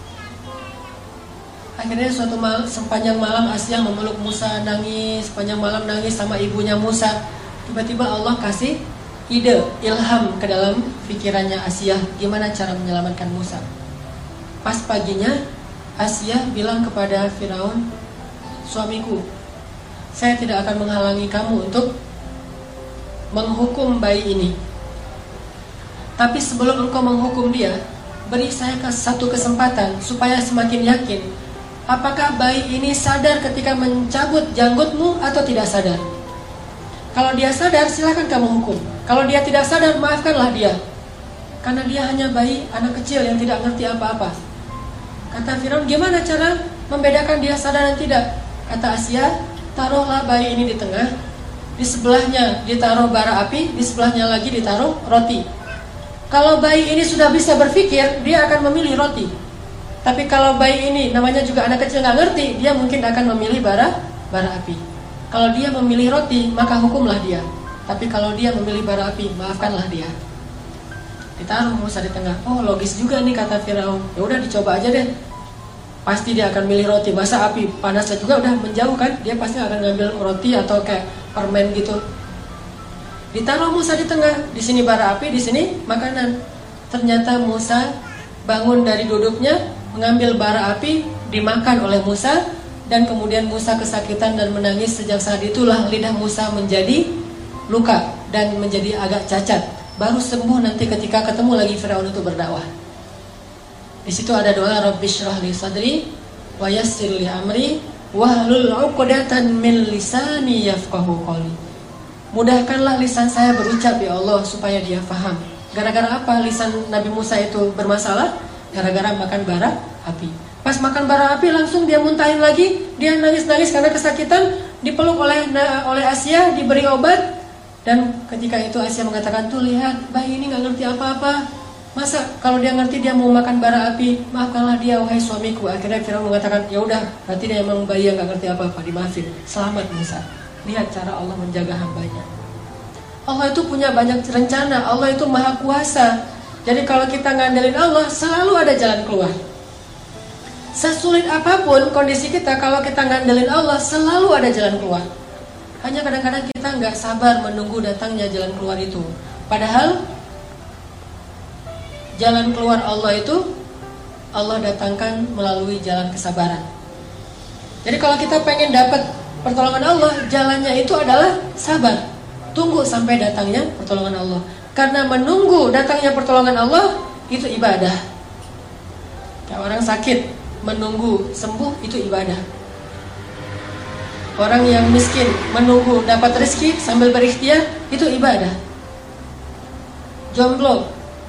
Akhirnya suatu malam, sepanjang malam Asyah memeluk Musa, nangis, sepanjang malam nangis sama ibunya Musa. Tiba-tiba Allah kasih ide, ilham ke dalam pikirannya Asyah, gimana cara menyelamatkan Musa. Pas paginya Asyah bilang kepada Firaun, suamiku, saya tidak akan menghalangi kamu untuk menghukum bayi ini. Tapi sebelum engkau menghukum dia, beri saya satu kesempatan supaya semakin yakin, apakah bayi ini sadar ketika mencabut janggutmu atau tidak sadar. Kalau dia sadar, silakan kamu hukum. Kalau dia tidak sadar, maafkanlah dia. Karena dia hanya bayi, anak kecil yang tidak ngerti apa-apa. Kata Firaun, gimana cara membedakan dia sadar dan tidak? Kata Asyah, taruhlah bayi ini di tengah, di sebelahnya ditaruh bara api, di sebelahnya lagi ditaruh roti. Kalau bayi ini sudah bisa berpikir, dia akan memilih roti. Tapi kalau bayi ini namanya juga anak kecil nggak ngerti, dia mungkin akan memilih bara api. Kalau dia memilih roti, maka hukumlah dia. Tapi kalau dia memilih bara api, maafkanlah dia. Ditaruh Musa di tengah. Oh, logis juga nih kata Firaun. Ya udah dicoba aja deh. Pasti dia akan milih roti. Masa api panasnya juga udah menjauh kan? Dia pasti akan ngambil roti atau kayak permen gitu. Ditaruh Musa di tengah, di sini bara api, di sini makanan. Ternyata Musa bangun dari duduknya, mengambil bara api, dimakan oleh Musa, dan kemudian Musa kesakitan dan menangis. Sejak saat itulah lidah Musa menjadi luka dan menjadi agak cacat. baru sembuh nanti ketika ketemu lagi Firaun itu berdakwah. Di situ ada doa Rabbi shrah li sadri wa yassir li amri wahlul 'uqdatan min lisani yafqahu qawli. Mudahkanlah lisan saya berucap ya Allah supaya dia faham. Gara-gara apa lisan Nabi Musa itu bermasalah? Gara-gara makan bara api. Pas makan bara api langsung dia muntahin lagi, dia nangis-nangis karena kesakitan, dipeluk oleh Asia, diberi obat. Dan ketika itu Asia mengatakan, tuh lihat bayi ini gak ngerti apa-apa. Masa kalau dia ngerti dia mau makan bara api, maafkanlah dia wahai suamiku. Akhirnya Firaun mengatakan, ya udah berarti dia emang bayi yang gak ngerti apa-apa, dimaafin. Selamat Musa. Lihat cara Allah menjaga hambanya. Allah itu punya banyak rencana, Allah itu maha kuasa. Jadi kalau kita ngandelin Allah, selalu ada jalan keluar. Sesulit apapun kondisi kita, kalau kita ngandelin Allah, selalu ada jalan keluar. Hanya kadang-kadang kita nggak sabar menunggu datangnya jalan keluar itu. Padahal jalan keluar Allah itu Allah datangkan melalui jalan kesabaran. Jadi kalau kita pengen dapat pertolongan Allah, jalannya itu adalah sabar. Tunggu sampai datangnya pertolongan Allah. Karena menunggu datangnya pertolongan Allah itu ibadah. Kayak orang sakit menunggu sembuh itu ibadah. Orang yang miskin menunggu dapat rezeki sambil berikhtiar itu ibadah. Jomblo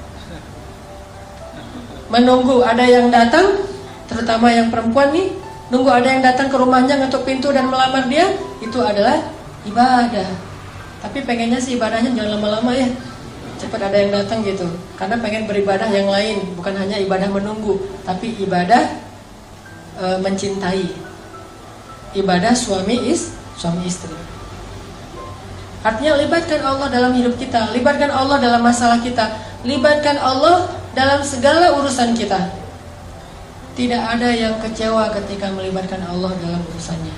menunggu ada yang datang, terutama yang perempuan nih, nunggu ada yang datang ke rumahnya ngetuk pintu dan melamar dia, itu adalah ibadah. Tapi pengennya sih ibadahnya jangan lama-lama ya, cepat ada yang datang gitu. Karena pengen beribadah yang lain, bukan hanya ibadah menunggu, tapi ibadah mencintai. Ibadah suami istri. Artinya libatkan Allah dalam hidup kita, libatkan Allah dalam masalah kita, libatkan Allah dalam segala urusan kita. Tidak ada yang kecewa ketika melibatkan Allah dalam urusannya.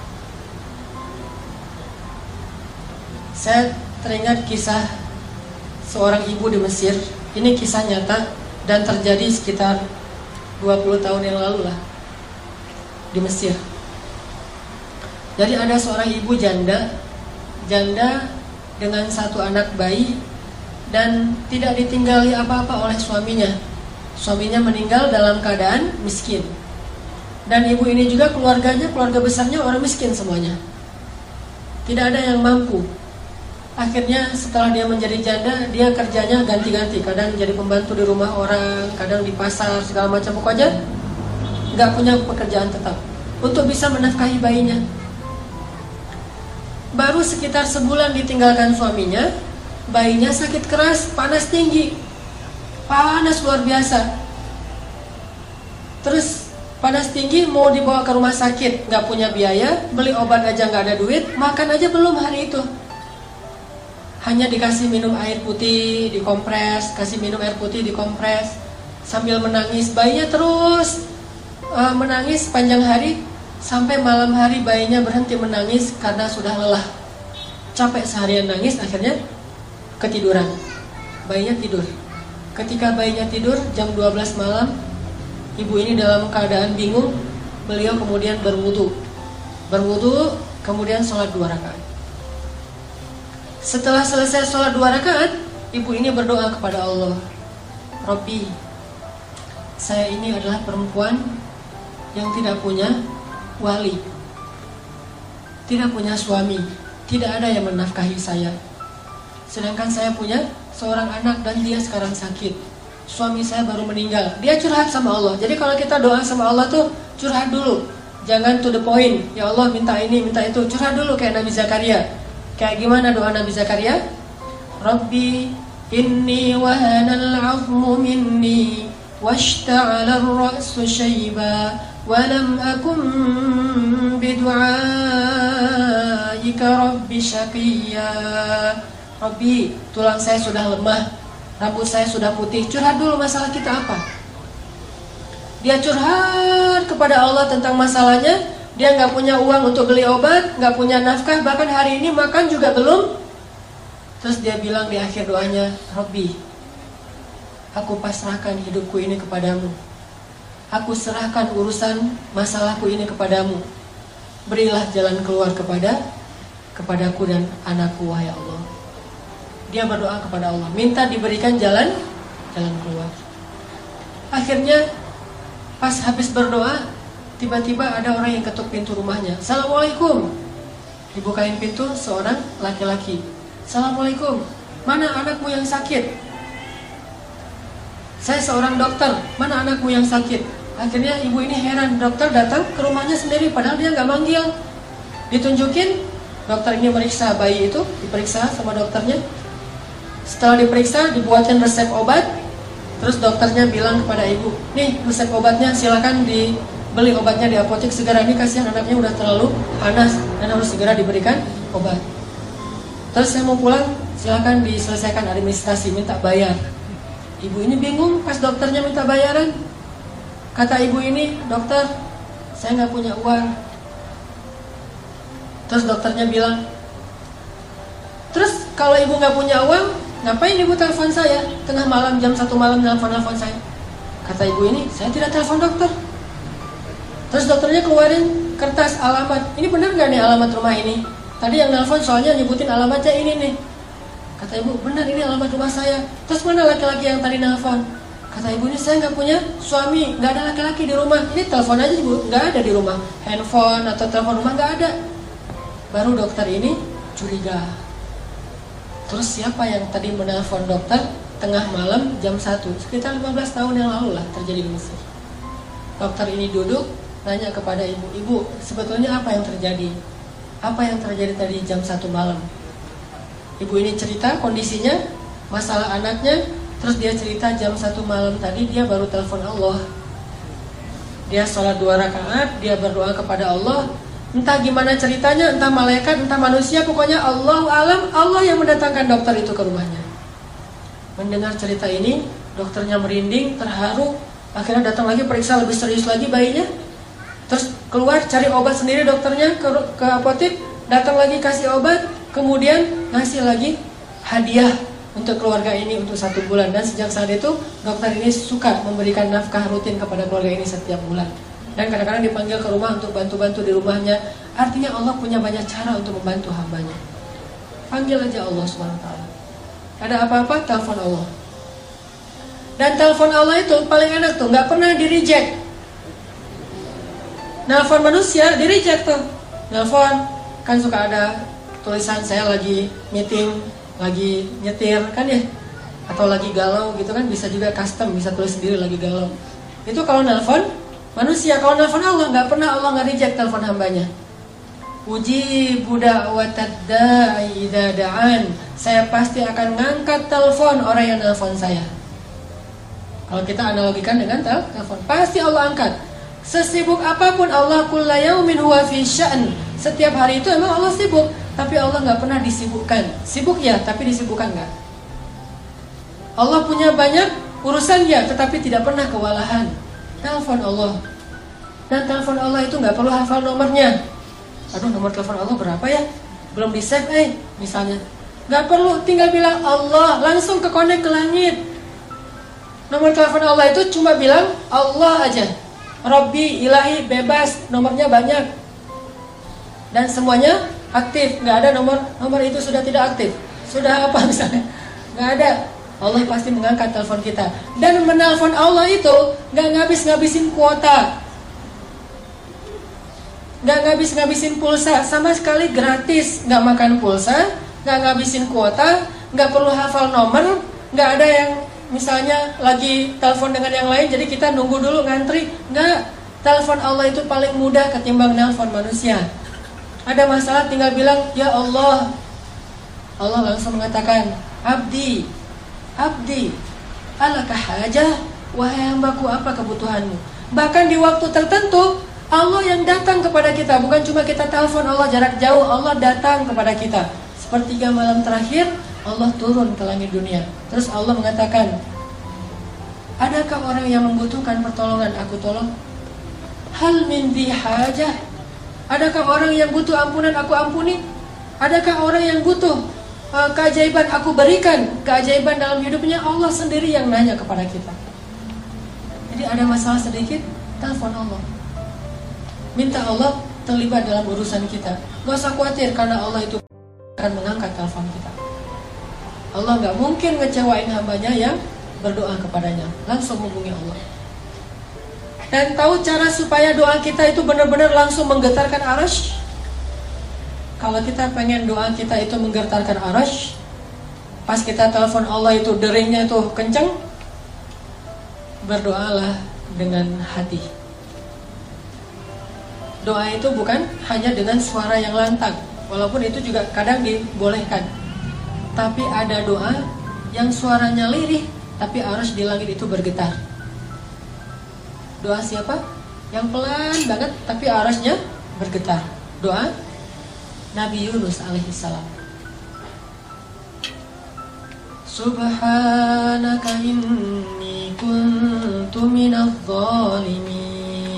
Saya teringat kisah seorang ibu di Mesir. Ini kisah nyata dan terjadi sekitar 20 tahun yang lalu lah di Mesir. Jadi ada seorang ibu janda dengan satu anak bayi dan tidak ditinggali apa-apa oleh suaminya. Suaminya meninggal dalam keadaan miskin. Dan ibu ini juga keluarga besarnya orang miskin semuanya. Tidak ada yang mampu. Akhirnya setelah dia menjadi janda, dia kerjanya ganti-ganti. Kadang jadi pembantu di rumah orang, kadang di pasar, segala macam. Pokoknya gak punya pekerjaan tetap untuk bisa menafkahi bayinya. Baru sekitar sebulan ditinggalkan suaminya, bayinya sakit keras, panas tinggi, panas luar biasa. Terus panas tinggi mau dibawa ke rumah sakit, gak punya biaya, beli obat aja gak ada duit, makan aja belum hari itu. Hanya dikasih minum air putih, dikompres, kasih minum air putih, dikompres, sambil menangis. Bayinya terus menangis panjang hari. Sampai malam hari bayinya berhenti menangis karena sudah lelah. Capek seharian nangis, akhirnya ketiduran. Bayinya tidur. Ketika bayinya tidur jam 12 malam, ibu ini dalam keadaan bingung. Beliau kemudian berwudu, kemudian sholat 2 rakaat. Setelah selesai sholat 2 rakaat, ibu ini berdoa kepada Allah, Rabbi, saya ini adalah perempuan yang tidak punya wali, tidak punya suami, tidak ada yang menafkahi saya. Sedangkan saya punya seorang anak dan dia sekarang sakit. Suami saya baru meninggal. Dia curhat sama Allah. Jadi kalau kita doa sama Allah tuh curhat dulu, jangan to the point. Ya Allah minta ini, minta itu. Curhat dulu kayak Nabi Zakaria. Kayak gimana doa Nabi Zakaria? Rabbi inni wahanal 'azmu minni washta'ala ar-ra'su shayba walam akum bidu'aika rabbi syaqiyya. Rabbi, tulang saya sudah lemah, rambut saya sudah putih. Curhat dulu masalah kita apa. Dia curhat kepada Allah tentang masalahnya. Dia gak punya uang untuk beli obat, gak punya nafkah, bahkan hari ini makan juga belum. Terus dia bilang di akhir doanya, Rabbi, aku pasrahkan hidupku ini kepadamu. Aku serahkan urusan masalahku ini kepadamu. Berilah jalan keluar kepadaku dan anakku, wahai Allah. Dia berdoa kepada Allah, minta diberikan jalan keluar. Akhirnya pas habis berdoa, tiba-tiba ada orang yang ketuk pintu rumahnya. Assalamualaikum. Dibukain pintu seorang laki-laki. Assalamualaikum, mana anakmu yang sakit? Saya seorang dokter, mana anakmu yang sakit? Akhirnya ibu ini heran, dokter datang ke rumahnya sendiri padahal dia nggak manggil. Ditunjukin, dokter ini meriksa bayi itu, diperiksa sama dokternya. Setelah diperiksa, dibuatin resep obat. Terus dokternya bilang kepada ibu, nih resep obatnya, silakan dibeli obatnya di apotek segera, ini kasihan anaknya udah terlalu panas dan harus segera diberikan obat. Terus saya mau pulang, silakan diselesaikan administrasi, minta bayar. Ibu ini bingung pas dokternya minta bayaran. Kata ibu ini, dokter, saya nggak punya uang. Terus dokternya bilang, terus kalau ibu nggak punya uang, ngapain ibu telepon saya? Tengah malam, jam 1 malam nelfon saya. Kata ibu ini, saya tidak telepon dokter. Terus dokternya keluarin kertas alamat. Ini benar nggak nih alamat rumah ini? Tadi yang nelfon soalnya nyebutin alamatnya ini nih. Kata ibu, benar ini alamat rumah saya. Terus mana laki-laki yang tadi nelfon? Kata ibu ini, saya nggak punya suami, nggak ada laki-laki di rumah. Ini telepon aja ibu, nggak ada di rumah. Handphone atau telepon rumah nggak ada. Baru dokter ini curiga. Terus siapa yang tadi menelpon dokter tengah malam jam 1? Sekitar 15 tahun yang lalu lah terjadi di Mesir. Dokter ini duduk, nanya kepada ibu, ibu sebetulnya apa yang terjadi? Apa yang terjadi tadi jam 1 malam? Ibu ini cerita kondisinya, masalah anaknya. Terus dia cerita jam 1 malam tadi dia baru telepon Allah. Dia sholat 2 rakaat, dia berdoa kepada Allah. Entah gimana ceritanya, entah malaikat, entah manusia, pokoknya Allahu alam, Allah yang mendatangkan dokter itu ke rumahnya. Mendengar cerita ini, dokternya merinding, terharu. Akhirnya datang lagi periksa lebih serius lagi bayinya. Terus keluar cari obat sendiri dokternya ke apotek, datang lagi kasih obat, kemudian ngasih lagi hadiah untuk keluarga ini untuk 1 bulan. Dan sejak saat itu dokter ini suka memberikan nafkah rutin kepada keluarga ini setiap bulan. Dan kadang-kadang dipanggil ke rumah untuk bantu-bantu di rumahnya. Artinya Allah punya banyak cara untuk membantu hambanya. Panggil aja Allah SWT. Ada apa-apa, telepon Allah. Dan telepon Allah itu paling enak tuh, gak pernah di-reject. Nelfon manusia, di-reject tuh. Nelfon, kan suka ada tulisan saya lagi meeting, lagi nyetir, kan ya? Atau lagi galau gitu kan, bisa juga custom, bisa tulis sendiri lagi galau. Itu kalau nelfon manusia. Kalau nelfon Allah, nggak pernah Allah nggak reject telepon hambanya. Ujibu da'watad da'i idza da'an. Saya pasti akan ngangkat telepon orang yang nelfon saya. Kalau kita analogikan dengan telepon, pasti Allah angkat. Sesibuk apapun Allah, kulla yaumin huwa fi sya'n. Setiap hari itu emang Allah sibuk, tapi Allah nggak pernah disibukkan. Sibuk ya, tapi disibukkan nggak. Allah punya banyak urusan ya, tetapi tidak pernah kewalahan. Telepon Allah. Dan telepon Allah itu nggak perlu hafal nomornya. Aduh, nomor telepon Allah berapa ya? Belum di save misalnya. Nggak perlu, tinggal bilang Allah, langsung ke connect ke langit. Nomor telepon Allah itu cuma bilang Allah aja. Robbi, ilahi, bebas, nomornya banyak. Dan semuanya aktif, nggak ada nomor itu sudah tidak aktif. Sudah apa misalnya? Nggak ada. Allah pasti mengangkat telepon kita. Dan menelpon Allah itu gak ngabis-ngabisin kuota, gak ngabis-ngabisin pulsa, sama sekali gratis. Gak makan pulsa, gak ngabisin kuota, gak perlu hafal nomor. Gak ada yang misalnya lagi telepon dengan yang lain, jadi kita nunggu dulu ngantri. Gak, telepon Allah itu paling mudah ketimbang nelpon manusia. Ada masalah tinggal bilang ya Allah. Allah langsung mengatakan abdi, alaka hajah, wahai hambaku apa kebutuhanmu. Bahkan di waktu tertentu Allah yang datang kepada kita, bukan cuma kita telepon Allah jarak jauh, Allah datang kepada kita. Sepertiga malam terakhir Allah turun ke langit dunia. Terus Allah mengatakan, adakah orang yang membutuhkan pertolongan aku tolong? Hal min dhi hajah. Adakah orang yang butuh ampunan aku ampuni? Adakah orang yang butuh keajaiban aku berikan? Keajaiban dalam hidupnya Allah sendiri yang nanya kepada kita. Jadi ada masalah sedikit, telepon Allah. Minta Allah terlibat dalam urusan kita. Gak usah khawatir karena Allah itu akan mengangkat telepon kita. Allah nggak mungkin ngecewain hambanya yang berdoa kepadanya. Langsung hubungi Allah. Dan tahu cara supaya doa kita itu benar-benar langsung menggetarkan arasy? Kalau kita pengen doa kita itu menggetarkan arasy, pas kita telepon Allah itu deringnya itu kenceng, berdoalah dengan hati. Doa itu bukan hanya dengan suara yang lantang, walaupun itu juga kadang dibolehkan. Tapi ada doa yang suaranya lirih, tapi arasy di langit itu bergetar. Doa siapa? Yang pelan banget, tapi arasnya bergetar. Doa Nabi Yunus alaihissalam. Subhanaka inni kuntu minadh dhalimin.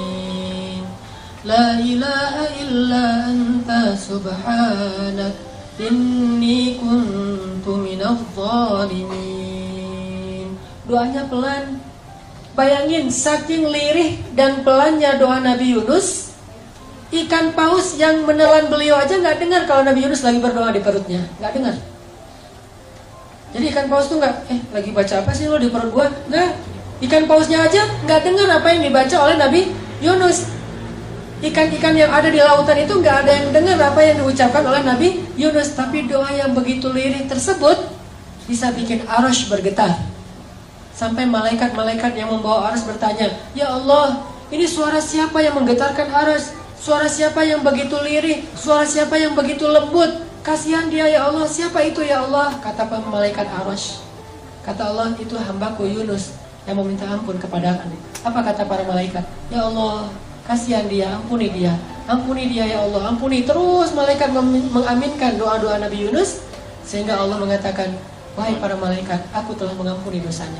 La ilaha illa anta subhanak inni kuntu minadh dhalimin. Doanya pelan. Bayangin saking lirih dan pelannya doa Nabi Yunus, ikan paus yang menelan beliau aja nggak dengar kalau Nabi Yunus lagi berdoa di perutnya, nggak dengar. Jadi ikan paus tuh nggak, lagi baca apa sih lo di perut gua? Nggak. Ikan pausnya aja nggak dengar apa yang dibaca oleh Nabi Yunus. Ikan-ikan yang ada di lautan itu nggak ada yang dengar apa yang diucapkan oleh Nabi Yunus. Tapi doa yang begitu lirih tersebut bisa bikin arasy bergetar. Sampai malaikat-malaikat yang membawa arasy bertanya, ya Allah, ini suara siapa yang menggetarkan arasy? Suara siapa yang begitu lirih? Suara siapa yang begitu lembut? Kasihan dia ya Allah, siapa itu ya Allah? Kata malaikat arasy. Kata Allah, itu hambaku Yunus yang meminta ampun kepadaku. Apa kata para malaikat? Ya Allah, kasihan dia, ampuni dia. Ampuni dia ya Allah, ampuni. Terus malaikat mengaminkan doa-doa Nabi Yunus. Sehingga Allah mengatakan, wahai para malaikat, aku telah mengampuni dosanya.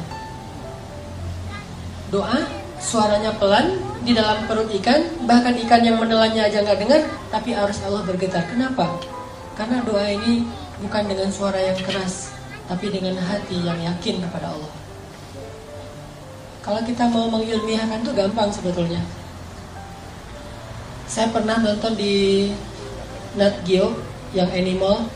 Doa, suaranya pelan di dalam perut ikan, bahkan ikan yang menelannya aja nggak dengar, tapi arus Allah bergetar. Kenapa? Karena doa ini bukan dengan suara yang keras, tapi dengan hati yang yakin kepada Allah. Kalau kita mau mengilmiahkan itu gampang sebetulnya. Saya pernah nonton di Nat Geo yang animal.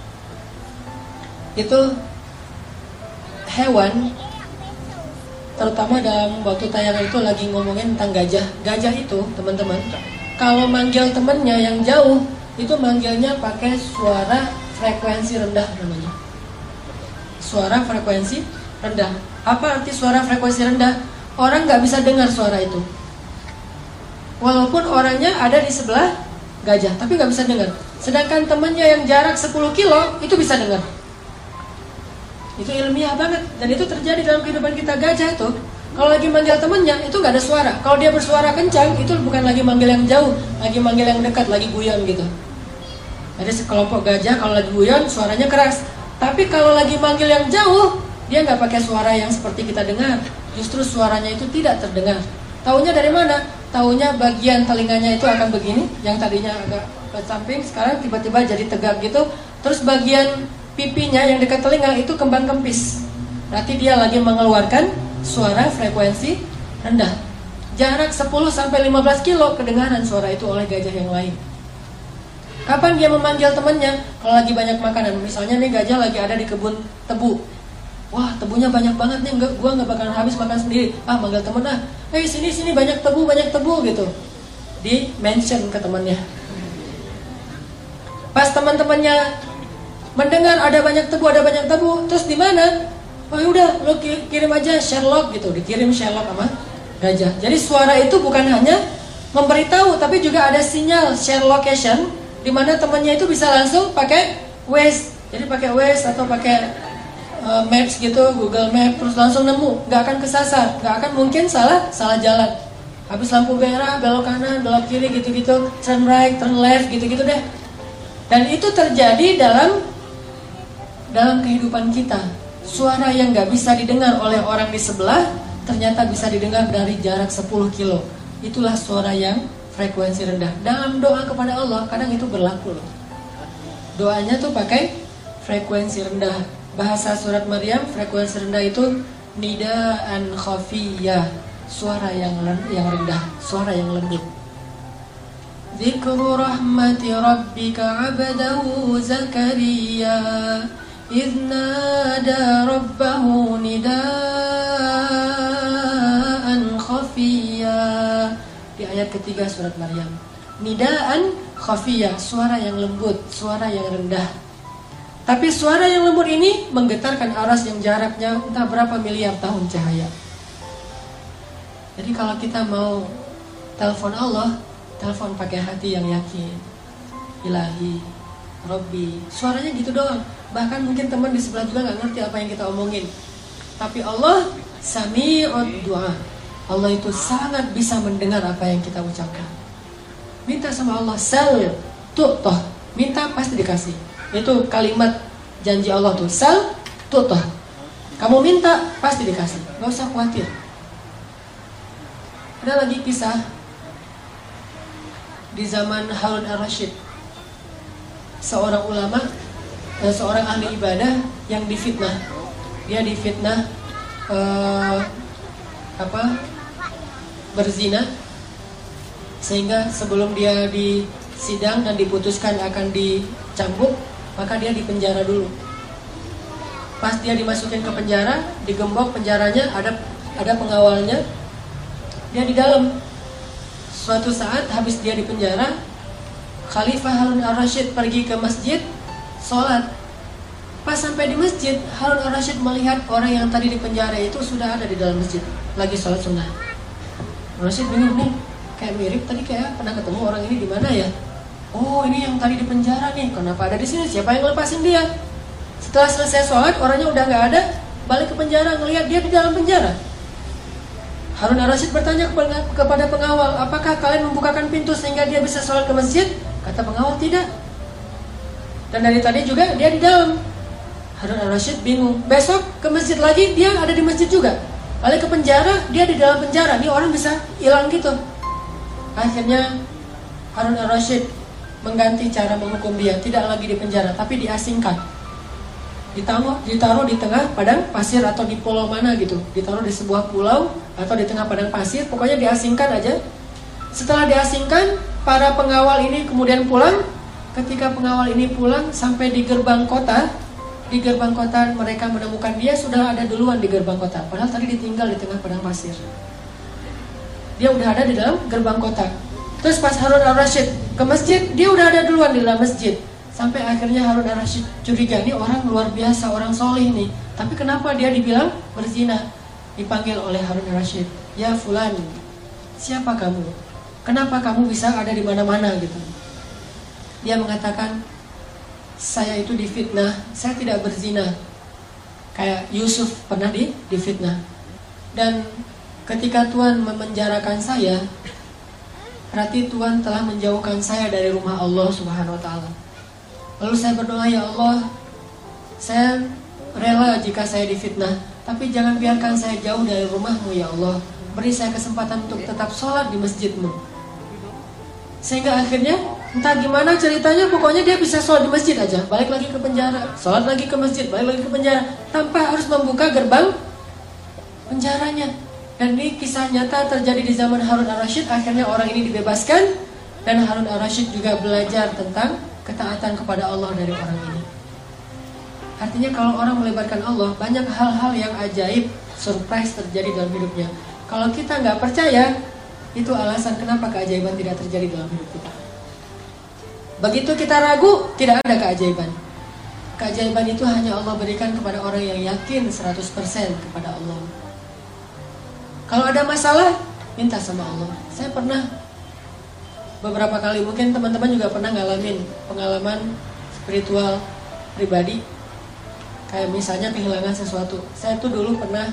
Itu hewan, terutama dalam waktu tayangan itu lagi ngomongin tentang gajah. Gajah itu, teman-teman, kalau manggil temennya yang jauh, itu manggilnya pakai suara frekuensi rendah namanya. Suara frekuensi rendah. Apa arti suara frekuensi rendah? Orang nggak bisa dengar suara itu. Walaupun orangnya ada di sebelah gajah, tapi nggak bisa dengar. Sedangkan temennya yang jarak 10 kilo, itu bisa dengar. Itu ilmiah banget. Dan itu terjadi dalam kehidupan kita. Gajah itu kalau lagi manggil temennya itu nggak ada suara. Kalau dia bersuara kencang, itu bukan lagi manggil yang jauh, lagi manggil yang dekat, lagi guyon gitu. Ada sekelompok gajah kalau lagi guyon suaranya keras. Tapi kalau lagi manggil yang jauh, dia nggak pakai suara yang seperti kita dengar. Justru suaranya itu tidak terdengar. Taunya dari mana? Taunya bagian telinganya itu akan begini, yang tadinya agak ke samping, sekarang tiba-tiba jadi tegak gitu. Terus bagian pipinya yang dekat telinga itu kembang kempis. Berarti dia lagi mengeluarkan suara frekuensi rendah. Jarak 10-15 kilo kedengaran suara itu oleh gajah yang lain. Kapan dia memanggil temannya? Kalau lagi banyak makanan. Misalnya nih gajah lagi ada di kebun tebu. Wah, tebunya banyak banget nih, gua nggak bakalan habis makan sendiri. Manggil temen sini banyak tebu gitu. Di mention ke temannya. Pas teman-temannya mendengar ada banyak tebu, terus di mana? Oh udah, lo kirim aja Sherlock gitu, dikirim Sherlock sama gajah. Jadi suara itu bukan hanya memberitahu, tapi juga ada sinyal share location, di mana temannya itu bisa langsung pakai Waze. Jadi pakai Waze atau pakai Maps gitu, Google Map, terus langsung nemu, nggak akan kesasar, nggak akan mungkin salah jalan. Habis lampu merah, belok kanan, belok kiri gitu-gitu, turn right, turn left gitu-gitu deh. Dan itu terjadi dalam kehidupan kita. Suara yang gak bisa didengar oleh orang di sebelah ternyata bisa didengar dari jarak 10 kilo. Itulah suara yang frekuensi rendah. Dalam doa kepada Allah kadang itu berlaku loh. Doanya tuh pakai frekuensi rendah. Bahasa surat Maryam frekuensi rendah itu nidaan khafiyah, suara yang rendah, suara yang lembut. Dzikru rahmati rabbika 'abdahu Zakaria idnada rabbahu nidaan khafiyya. Di ayat ketiga surat Maryam. Nidaan khafiyya, suara yang lembut, suara yang rendah. Tapi suara yang lembut ini menggetarkan aras yang jaraknya entah berapa miliar tahun cahaya. Jadi kalau kita mau telepon Allah, telepon pakai hati yang yakin. Ilahi, Robbi, suaranya gitu doang. Bahkan mungkin teman di sebelah juga gak ngerti apa yang kita omongin. Tapi Allah sami'ud du'a. Allah itu sangat bisa mendengar apa yang kita ucapkan. Minta sama Allah, sal tu'toh, minta pasti dikasih. Itu kalimat janji Allah tuh, sal tu'toh. Kamu minta pasti dikasih, gak usah khawatir. Ada lagi kisah di zaman Harun ar-Rasyid, seorang ulama, seorang ahli ibadah yang difitnah. Dia difitnah berzina, sehingga sebelum dia disidang dan diputuskan akan dicambuk, maka dia dipenjara dulu. Pas dia dimasukin ke penjara, digembok penjaranya, ada pengawalnya, dia di dalam. Suatu saat habis dia di penjara, Khalifah Harun ar-Rasyid pergi ke masjid sholat. Pas sampai di masjid, Harun ar-Rasyid melihat orang yang tadi di penjara itu sudah ada di dalam masjid, lagi sholat sunnah. Ar-Rasyid bingung nih, kayak mirip tadi, kayak pernah ketemu orang ini di mana ya? Oh, ini yang tadi di penjara nih, kenapa ada di sini? Siapa yang lepasin dia? Setelah selesai sholat, orangnya udah nggak ada, balik ke penjara, ngelihat dia di dalam penjara. Harun ar-Rasyid bertanya kepada pengawal, apakah kalian membukakan pintu sehingga dia bisa sholat ke masjid? Kata pengawal, tidak. Dan dari tadi juga dia di dalam. Harun ar-Rasyid bingung. Besok ke masjid lagi, dia ada di masjid juga. Balik ke penjara, dia di dalam penjara. Ini orang bisa hilang gitu. Akhirnya Harun ar-Rasyid mengganti cara menghukum dia. Tidak lagi di penjara, tapi diasingkan. Ditaruh di tengah padang pasir atau di pulau mana gitu. Ditaruh di sebuah pulau atau di tengah padang pasir. Pokoknya diasingkan aja. Setelah diasingkan, para pengawal ini kemudian pulang. Ketika pengawal ini pulang sampai di gerbang kota, mereka menemukan dia sudah ada duluan di gerbang kota. Padahal tadi ditinggal di tengah padang pasir. Dia udah ada di dalam gerbang kota. Terus pas Harun ar-Rasyid ke masjid, dia udah ada duluan di dalam masjid. Sampai akhirnya Harun ar-Rasyid curiga, ini orang luar biasa, orang soleh nih. Tapi kenapa dia dibilang berzina? Dipanggil oleh Harun ar-Rasyid, ya fulan, siapa kamu? Kenapa kamu bisa ada di mana-mana gitu? Dia mengatakan, saya itu difitnah, saya tidak berzina. Kayak Yusuf pernah difitnah. Dan ketika Tuhan memenjarakan saya, berarti Tuhan telah menjauhkan saya dari rumah Allah Subhanahu wa Ta'ala. Lalu saya berdoa, ya Allah, saya rela jika saya difitnah, tapi jangan biarkan saya jauh dari rumah-Mu ya Allah. Beri saya kesempatan untuk tetap sholat di masjid-Mu. Sehingga akhirnya entah gimana ceritanya, pokoknya dia bisa sholat di masjid aja. Balik lagi ke penjara, sholat lagi ke masjid, balik lagi ke penjara, tanpa harus membuka gerbang penjaranya. Dan ini kisah nyata terjadi di zaman Harun ar-Rasyid. Akhirnya orang ini dibebaskan, dan Harun ar-Rasyid juga belajar tentang ketaatan kepada Allah dari orang ini. Artinya kalau orang melebarkan Allah, banyak hal-hal yang ajaib, surprise terjadi dalam hidupnya. Kalau kita nggak percaya, itu alasan kenapa keajaiban tidak terjadi dalam hidup kita. Begitu kita ragu, tidak ada keajaiban. Keajaiban itu hanya Allah berikan kepada orang yang yakin 100% kepada Allah. Kalau ada masalah, minta sama Allah. Saya pernah beberapa kali, mungkin teman-teman juga pernah ngalamin pengalaman spiritual pribadi, kayak misalnya kehilangan sesuatu. Saya tuh dulu pernah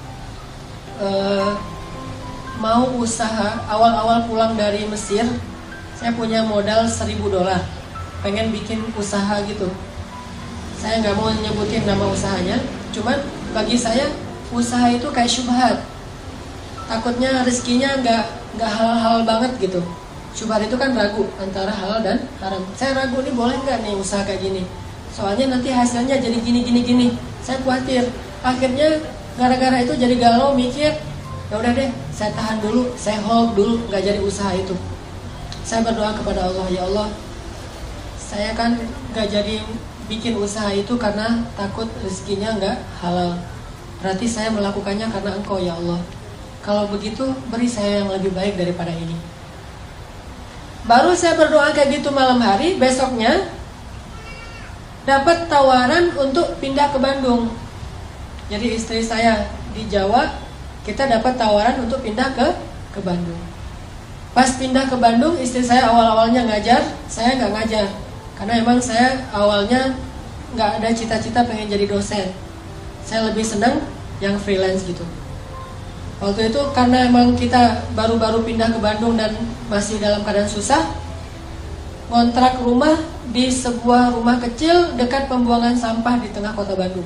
mau usaha, awal-awal pulang dari Mesir, saya punya modal $1.000, pengen bikin usaha gitu. Saya nggak mau nyebutin nama usahanya, cuman bagi saya usaha itu kayak syubhat. Takutnya rezekinya nggak halal banget gitu. Syubhat itu kan ragu antara halal dan haram. Saya ragu nih, boleh nggak nih usaha kayak gini? Soalnya nanti hasilnya jadi gini. Saya khawatir. Akhirnya gara-gara itu jadi galau, mikir, ya udah deh, saya tahan dulu, saya hold dulu, nggak jadi usaha itu. Saya berdoa kepada Allah, ya Allah, saya kan nggak jadi bikin usaha itu karena takut rezekinya nggak halal. Berarti saya melakukannya karena Engkau ya Allah. Kalau begitu beri saya yang lebih baik daripada ini. Baru saya berdoa kayak gitu malam hari, besoknya dapat tawaran untuk pindah ke Bandung. Jadi istri saya di Jawa, kita dapat tawaran untuk pindah ke Bandung. Pas pindah ke Bandung, istri saya awal-awalnya ngajar, saya nggak ngajar. Karena emang saya awalnya nggak ada cita-cita pengen jadi dosen. Saya lebih senang yang freelance gitu. Waktu itu karena emang kita baru-baru pindah ke Bandung dan masih dalam keadaan susah, ngontrak rumah di sebuah rumah kecil dekat pembuangan sampah di tengah kota Bandung.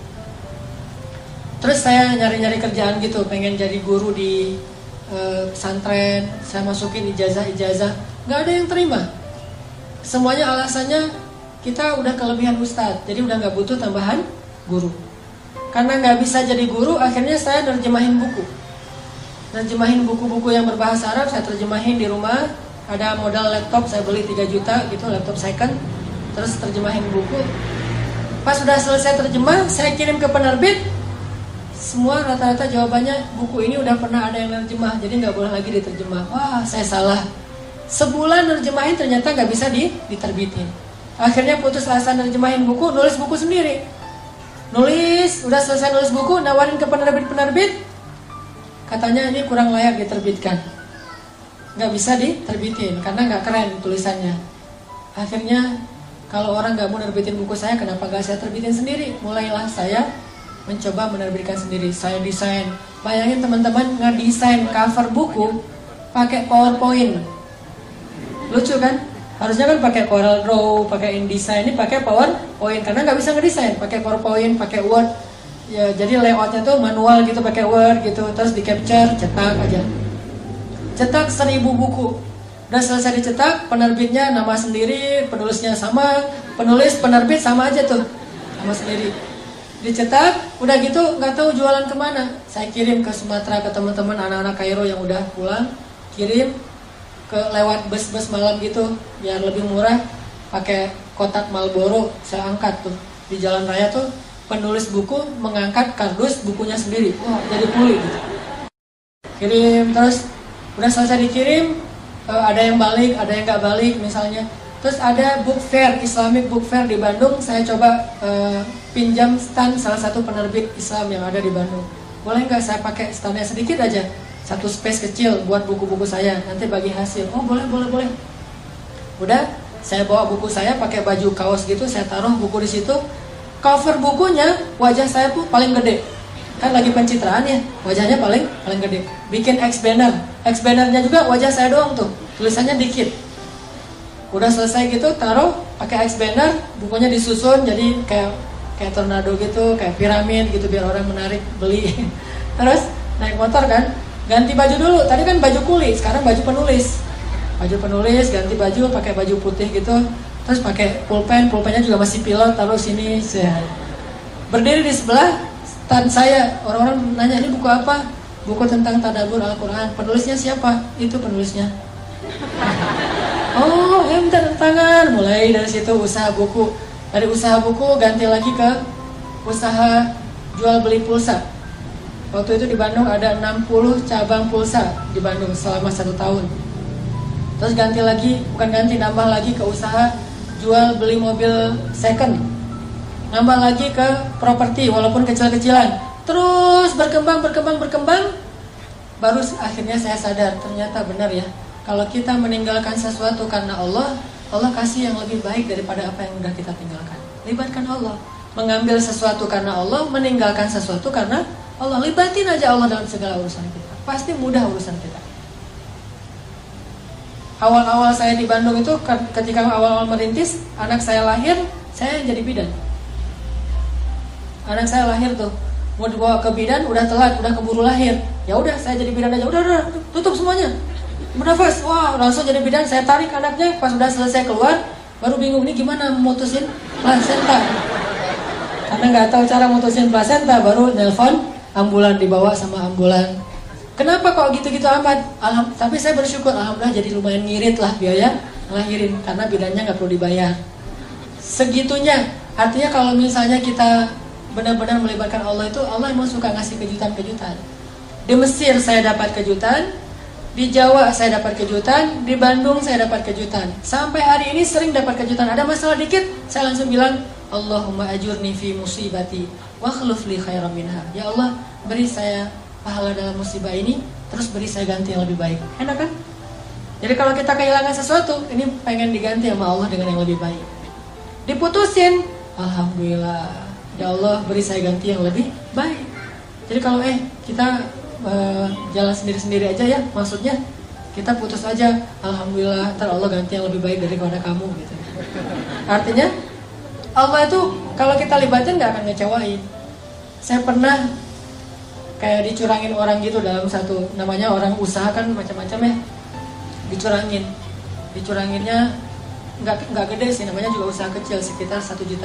Terus saya nyari-nyari kerjaan gitu, pengen jadi guru di pesantren, saya masukin ijazah, nggak ada yang terima. Semuanya alasannya kita udah kelebihan ustadz, jadi udah nggak butuh tambahan guru. Karena nggak bisa jadi guru, akhirnya saya nerjemahin buku. Nerjemahin buku-buku yang berbahasa Arab, saya terjemahin di rumah. Ada modal laptop, saya beli 3 juta gitu, laptop second. Terus terjemahin buku. Pas sudah selesai terjemah, saya kirim ke penerbit. Semua rata-rata jawabannya, buku ini udah pernah ada yang nerjemah, jadi nggak boleh lagi diterjemah. Wah, saya salah. Sebulan nerjemahin ternyata nggak bisa diterbitin. Akhirnya putus asa nerjemahin buku, nulis buku sendiri. Nulis, udah selesai nulis buku, nawarin ke penerbit-penerbit. Katanya ini kurang layak diterbitkan, nggak bisa diterbitin karena nggak keren tulisannya. Akhirnya kalau orang nggak mau nerbitin buku saya, kenapa nggak saya terbitin sendiri? Mulailah saya mencoba menerbitkan sendiri. Saya desain. Bayangin teman-teman ngedesain cover buku pakai PowerPoint. Lucu kan? Harusnya kan pakai Corel Draw, pakai InDesign, ini pakai PowerPoint karena nggak bisa ngedesain. Pakai PowerPoint, pakai Word. Ya, jadi layoutnya tuh manual gitu, pakai Word gitu, terus di capture, cetak aja. Cetak 1000 buku. Udah selesai dicetak, penerbitnya nama sendiri, penulisnya sama, penulis penerbit sama aja tuh, sama sendiri. Dicetak, udah gitu nggak tahu jualan kemana. Saya kirim ke Sumatera ke teman-teman anak-anak Kairo yang udah pulang, kirim ke lewat bus-bus malam gitu, biar lebih murah. Pakai kotak Marlboro, saya angkat tuh di jalan raya tuh. Penulis buku mengangkat kardus bukunya sendiri. Wah, jadi kuli gitu. Kirim terus, udah selesai dikirim, ada yang balik, ada yang nggak balik misalnya. Terus ada book fair, Islamic book fair di Bandung. Saya coba pinjam stand salah satu penerbit Islam yang ada di Bandung. Boleh nggak saya pakai standnya sedikit aja, satu space kecil buat buku-buku saya, nanti bagi hasil. Oh boleh. Udah, saya bawa buku saya pakai baju kaos gitu, saya taruh buku di situ. Cover bukunya wajah saya tuh paling gede. Kan lagi pencitraan ya, wajahnya paling gede. Bikin X-banner. X-bannernya juga wajah saya doang tuh. Tulisannya dikit. Udah selesai gitu, taruh pakai X-banner, bukunya disusun jadi kayak tornado gitu, kayak piramid gitu biar orang menarik beli. Terus naik motor kan, ganti baju dulu. Tadi kan baju kuli, sekarang baju penulis. Baju penulis, ganti baju pakai baju putih gitu. Terus pakai pulpennya juga masih pilot, taruh sini. Saya berdiri di sebelah stand saya. Orang-orang nanya, ini buku apa? Buku tentang tadabbur Al-Quran. Penulisnya siapa? Itu penulisnya. Oh, minta tangan. Mulai dari situ usaha buku. Dari usaha buku ganti lagi ke usaha jual beli pulsa. Waktu itu di Bandung ada 60 cabang pulsa di Bandung selama 1 tahun. Terus ganti lagi, nambah lagi ke usaha jual beli mobil second, nambah lagi ke properti walaupun kecil-kecilan, terus berkembang. Baru akhirnya saya sadar ternyata benar ya, kalau kita meninggalkan sesuatu karena Allah kasih yang lebih baik daripada apa yang udah kita tinggalkan. Libatkan Allah. Mengambil sesuatu karena Allah, meninggalkan sesuatu karena Allah. Libatin aja Allah dalam segala urusan kita, pasti mudah urusan kita. Awal-awal saya di Bandung itu, ketika awal-awal merintis, anak saya lahir, saya jadi bidan. Anak saya lahir tuh, mau dibawa ke bidan, udah telat, udah keburu lahir. Ya udah, saya jadi bidan aja. Udah, tutup semuanya. Bernafas, wah langsung jadi bidan. Saya tarik anaknya, pas udah selesai keluar, baru bingung nih gimana mutusin plasenta. Karena nggak tahu cara mutusin plasenta, baru nelpon ambulan, dibawa sama ambulan. Kenapa kok gitu-gitu amat? Tapi saya bersyukur, alhamdulillah jadi lumayan ngirit lah biaya ngelahirin, karena bidannya nggak perlu dibayar. Segitunya Artinya kalau misalnya kita benar-benar melibatkan Allah itu, Allah emang suka ngasih kejutan-kejutan. Di Mesir saya dapat kejutan, di Jawa saya dapat kejutan, di Bandung saya dapat kejutan. Sampai hari ini sering dapat kejutan. Ada masalah dikit, saya langsung bilang, Allahumma ajurni fi musibati wa khluf li khairan minha. Ya Allah, beri saya pahala dalam musibah ini, terus beri saya ganti yang lebih baik. Enak kan? Jadi kalau kita kehilangan sesuatu, ini pengen diganti sama Allah dengan yang lebih baik. Diputusin, alhamdulillah, ya Allah beri saya ganti yang lebih baik. Jadi kalau kita jalan sendiri-sendiri aja ya, maksudnya kita putus aja, alhamdulillah, ntar Allah ganti yang lebih baik daripada kamu gitu. Artinya Allah itu kalau kita libatin gak akan ngecewain. Saya pernah kayak dicurangin orang gitu dalam satu, namanya orang usaha kan macam-macam ya, dicuranginnya nggak gede sih, namanya juga usaha kecil, sekitar 1,5 juta.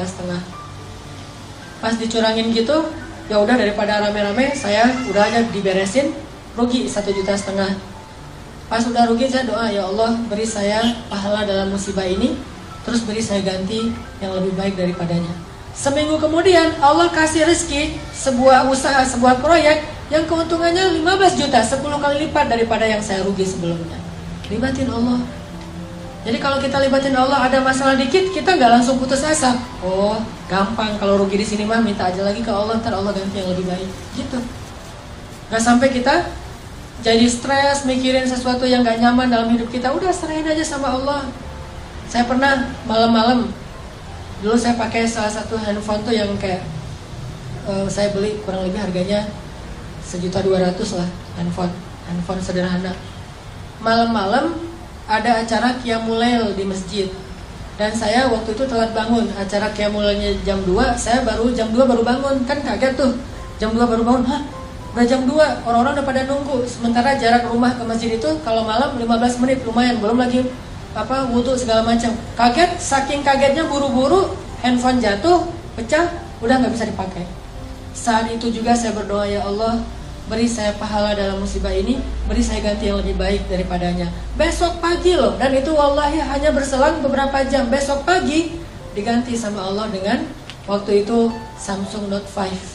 Pas dicurangin gitu, ya udah daripada rame-rame, saya udah aja diberesin, rugi 1,5 juta. Pas udah rugi, saya doa, ya Allah beri saya pahala dalam musibah ini, terus beri saya ganti yang lebih baik daripadanya. Seminggu kemudian Allah kasih rezeki, sebuah usaha, sebuah proyek yang keuntungannya 15 juta, 10 kali lipat daripada yang saya rugi sebelumnya. Libatin Allah. Jadi kalau kita libatin Allah, ada masalah dikit, kita nggak langsung putus asa. Oh, gampang, kalau rugi di sini mah minta aja lagi ke Allah, ntar Allah ganti yang lebih baik. Gitu. Nggak sampai kita jadi stres mikirin sesuatu yang nggak nyaman dalam hidup kita. Udah serahin aja sama Allah. Saya pernah malam-malam, dulu saya pakai salah satu handphone tuh yang kayak saya beli kurang lebih harganya 1.200.000 lah, handphone sederhana. Malam-malam ada acara Qiyamul Lail di masjid, dan saya waktu itu telat bangun. Acara Qiyamul Lailnya jam 2, saya jam 2 baru bangun. Kan kaget tuh, jam 2 baru bangun, udah jam 2, orang-orang udah pada nunggu. Sementara jarak rumah ke masjid itu kalau malam 15 menit, lumayan, belum lagi wudhu segala macam. Kaget, saking kagetnya buru-buru handphone jatuh, pecah, udah gak bisa dipakai. Saat itu juga saya berdoa, ya Allah beri saya pahala dalam musibah ini, beri saya ganti yang lebih baik daripadanya. Besok pagi loh, dan itu wallahi hanya berselang beberapa jam. Besok pagi diganti sama Allah dengan waktu itu Samsung Note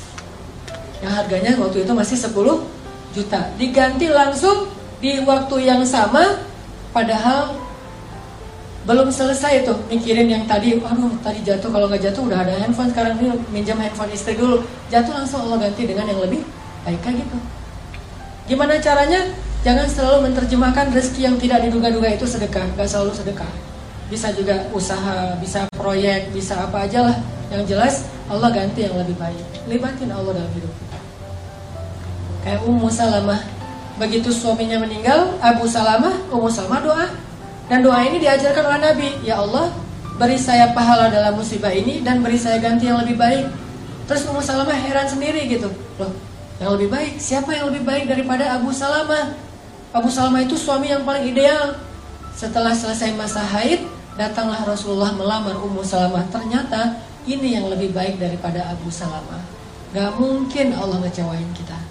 5 yang harganya waktu itu masih 10 juta. Diganti langsung di waktu yang sama, padahal belum selesai tuh mikirin yang tadi, tadi jatuh, kalau nggak jatuh udah ada handphone, sekarang ini minjam handphone istri dulu. Jatuh langsung Allah ganti dengan yang lebih baik kayak gitu. Gimana caranya? Jangan selalu menerjemahkan rezeki yang tidak diduga-duga itu sedekah. Gak selalu sedekah. Bisa juga usaha, bisa proyek, bisa apa aja lah. Yang jelas Allah ganti yang lebih baik. Libatin Allah dalam hidup kita. Kayak Ummu Salamah, begitu suaminya meninggal, Ummu Salamah doa. Dan doa ini diajarkan oleh Nabi. Ya Allah, beri saya pahala dalam musibah ini dan beri saya ganti yang lebih baik. Terus Ummu Salamah heran sendiri gitu. Loh, yang lebih baik? Siapa yang lebih baik daripada Abu Salamah? Abu Salamah itu suami yang paling ideal. Setelah selesai masa haid, datanglah Rasulullah melamar Ummu Salamah. Ternyata ini yang lebih baik daripada Abu Salamah. Gak mungkin Allah ngecewain kita.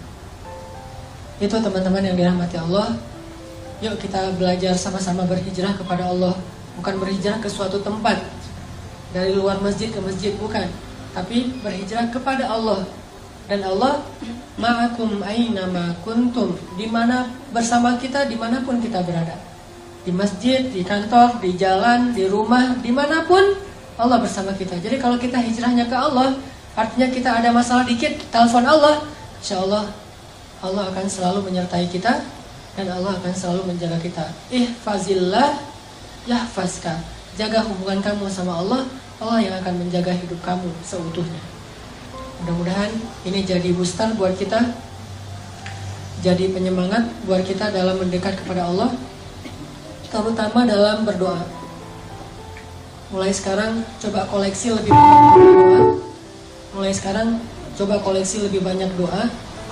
Itu teman-teman yang dirahmati Allah. Yuk kita belajar sama-sama berhijrah kepada Allah. Bukan berhijrah ke suatu tempat, dari luar masjid ke masjid, bukan. Tapi berhijrah kepada Allah. Dan Allah ma'akum aina ma kuntum, dimana bersama kita dimanapun kita berada. Di masjid, di kantor, di jalan, di rumah, dimanapun Allah bersama kita. Jadi kalau kita hijrahnya ke Allah, artinya kita ada masalah dikit, telepon Allah, insya Allah Allah akan selalu menyertai kita, dan Allah akan selalu menjaga kita. Ihfazillah yahfazka. Jaga hubungan kamu sama Allah, Allah yang akan menjaga hidup kamu seutuhnya. Mudah-mudahan ini jadi booster buat kita, jadi penyemangat buat kita dalam mendekat kepada Allah, terutama dalam berdoa. Mulai sekarang coba koleksi lebih banyak doa. Mulai sekarang coba koleksi lebih banyak doa.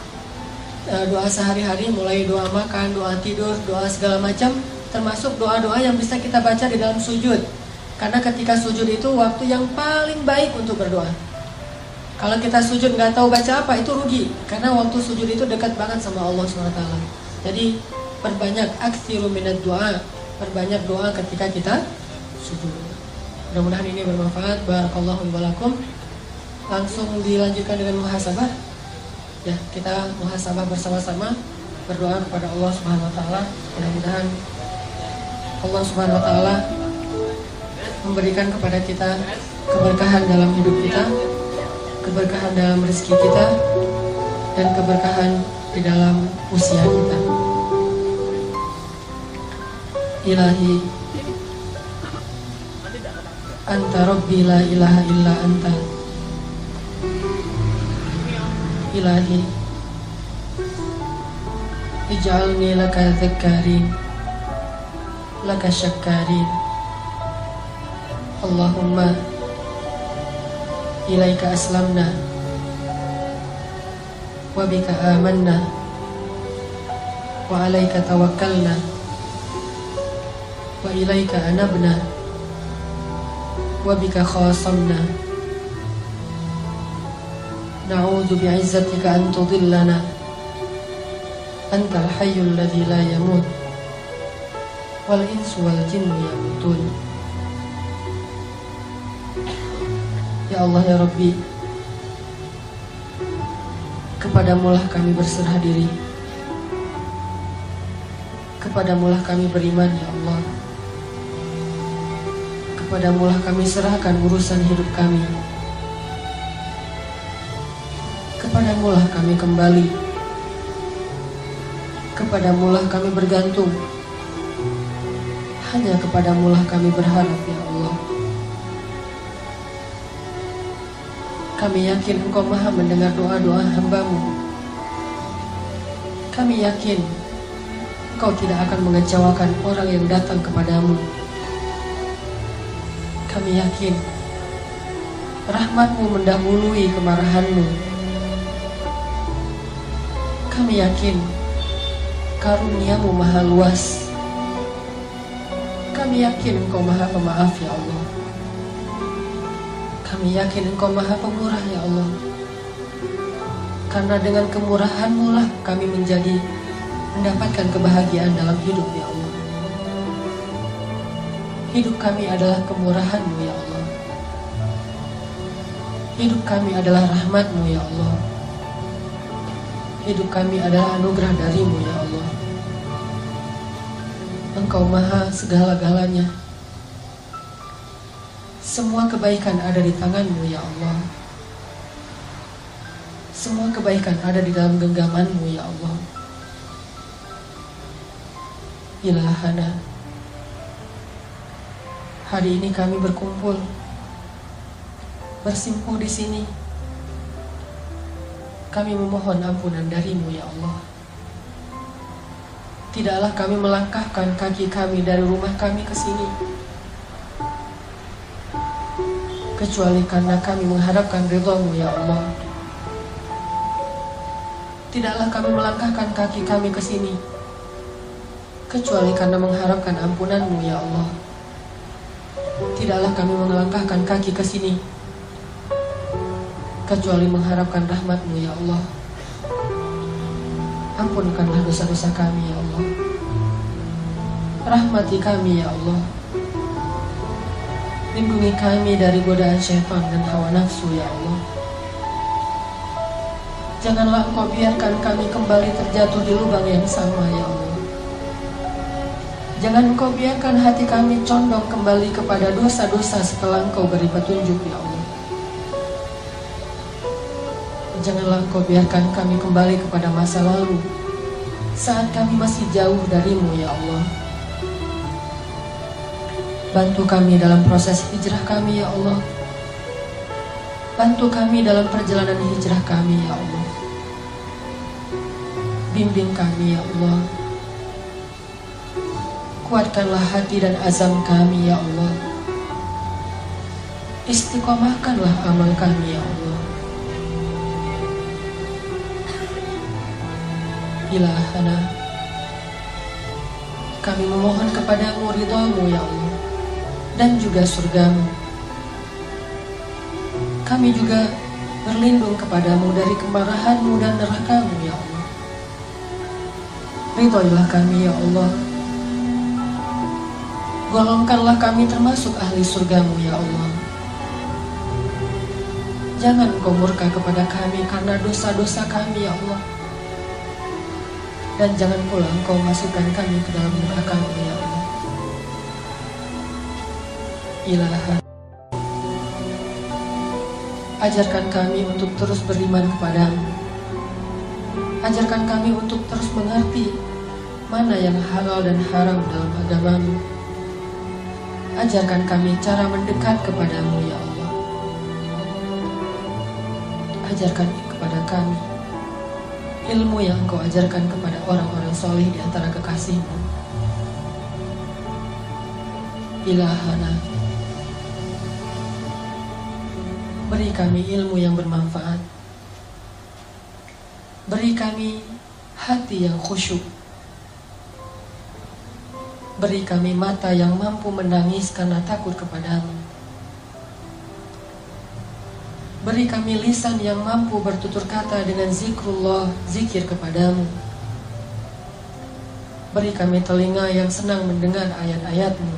Doa sehari-hari, mulai doa makan, doa tidur, doa segala macam, termasuk doa-doa yang bisa kita baca di dalam sujud. Karena ketika sujud itu waktu yang paling baik untuk berdoa. Kalau kita sujud nggak tahu baca apa, itu rugi. Karena waktu sujud itu dekat banget sama Allah SWT. Jadi perbanyak aksiru minat doa, perbanyak doa ketika kita sujud. Mudah-mudahan ini bermanfaat. Barakallahu wa lakum. Langsung dilanjutkan dengan muhasabah. Ya, kita muhasabah bersama-sama, berdoa kepada Allah Subhanahu wa taala. Mudah-mudahan Allah Subhanahu wa taala memberikan kepada kita keberkahan dalam hidup kita, keberkahan dalam rezeki kita, dan keberkahan di dalam usia kita. Ilahi Anta Rabbi la ilaha illa Anta. Ilahi ij'alni laka dzakkarin laka syakkarin. Allahumma ilaika aslamna wa bika amanna wa alaika tawakkalna wa ilaika anabna wa bika khasamna. Na'udzu bi'izzatika an tudillana antal hayyul ladzi la yamut wal insu wal jinnu yamutun. Ya Allah ya Rabbi, kepadamulah kami berserah diri, kepadamulah kami beriman ya Allah, kepadamulah kami serahkan urusan hidup kami, kepadamulah kami kembali, kepadamulah kami bergantung, hanya kepadamulah kami berharap ya Allah. Kami yakin Engkau maha mendengar doa-doa hamba-Mu. Kami yakin Engkau tidak akan mengecewakan orang yang datang kepadamu. Kami yakin rahmat-Mu mendahului kemarahan-Mu. Kami yakin karunia-Mu maha luas. Kami yakin Engkau maha pemaaf ya Allah. Kami yakin Engkau maha pemurah ya Allah. Karena dengan kemurahan-Mu lah kami mendapatkan kebahagiaan dalam hidup ya Allah. Hidup kami adalah kemurahan-Mu ya Allah. Hidup kami adalah rahmat-Mu ya Allah. Hidup kami adalah anugerah dari-Mu ya Allah. Engkau maha segala-galanya. Semua kebaikan ada di tangan-Mu ya Allah. Semua kebaikan ada di dalam genggaman-Mu ya Allah. Ilahana, hari ini kami berkumpul, bersimpuh di sini. Kami memohon ampunan dari-Mu ya Allah. Tidaklah kami melangkahkan kaki kami dari rumah kami ke sini kecuali karena kami mengharapkan ridha-Mu ya Allah. Tidaklah kami melangkahkan kaki kami ke sini kecuali karena mengharapkan ampunan-Mu ya Allah. Tidaklah kami melangkahkan kaki ke sini kecuali mengharapkan rahmat-Mu ya Allah. Ampunkanlah dosa-dosa kami ya Allah. Rahmati kami ya Allah. Lindungi kami dari godaan syaitan dan hawa nafsu ya Allah. Janganlah Engkau biarkan kami kembali terjatuh di lubang yang sama ya Allah. Jangan Engkau biarkan hati kami condong kembali kepada dosa-dosa setelah Engkau beri petunjuk ya Allah. Janganlah Engkau biarkan kami kembali kepada masa lalu saat kami masih jauh dari-Mu ya Allah. Bantu kami dalam proses hijrah kami ya Allah. Bantu kami dalam perjalanan hijrah kami ya Allah. Bimbing kami ya Allah. Kuatkanlah hati dan azam kami ya Allah. Istiqomahkanlah amal kami ya Allah. Ilahana, kami memohon kepadamu ridha-Mu ya Allah, dan juga surga-Mu. Kami juga berlindung kepadamu dari kemarahan-Mu dan neraka-Mu ya Allah. Ridhoilah kami ya Allah. Golongkanlah kami termasuk ahli surgamu ya Allah. Jangan Engkau murka kepada kami karena dosa-dosa kami ya Allah. Dan jangan pula Engkau masukkan kami ke dalam neraka-Mu ya Allah. Ilaha, ajarkan kami untuk terus beriman kepadamu. Ajarkan kami untuk terus mengerti mana yang halal dan haram dalam agamamu. Ajarkan kami cara mendekat kepadamu ya Allah. Ajarkan kepada kami ilmu yang Engkau ajarkan kepada orang-orang soleh di antara kekasih-Mu. Ilahana, beri kami ilmu yang bermanfaat. Beri kami hati yang khusyuk. Beri kami mata yang mampu menangis karena takut kepadamu. Beri kami lisan yang mampu bertutur kata dengan zikrullah, zikir kepadamu. Beri kami telinga yang senang mendengar ayat-ayat-Mu.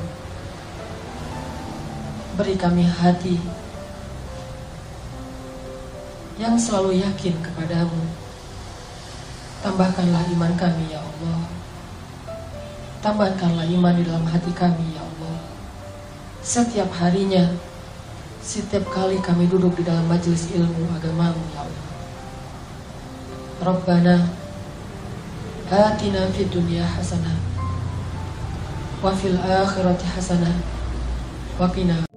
Beri kami hati yang selalu yakin kepadamu. Tambahkanlah iman kami ya Allah. Tambahkanlah iman di dalam hati kami ya Allah. Setiap harinya, setiap kali kami duduk di dalam majelis ilmu agamamu ya Allah. Rabbana atina fid dunya hasanah wa fil akhirati hasanah wa qina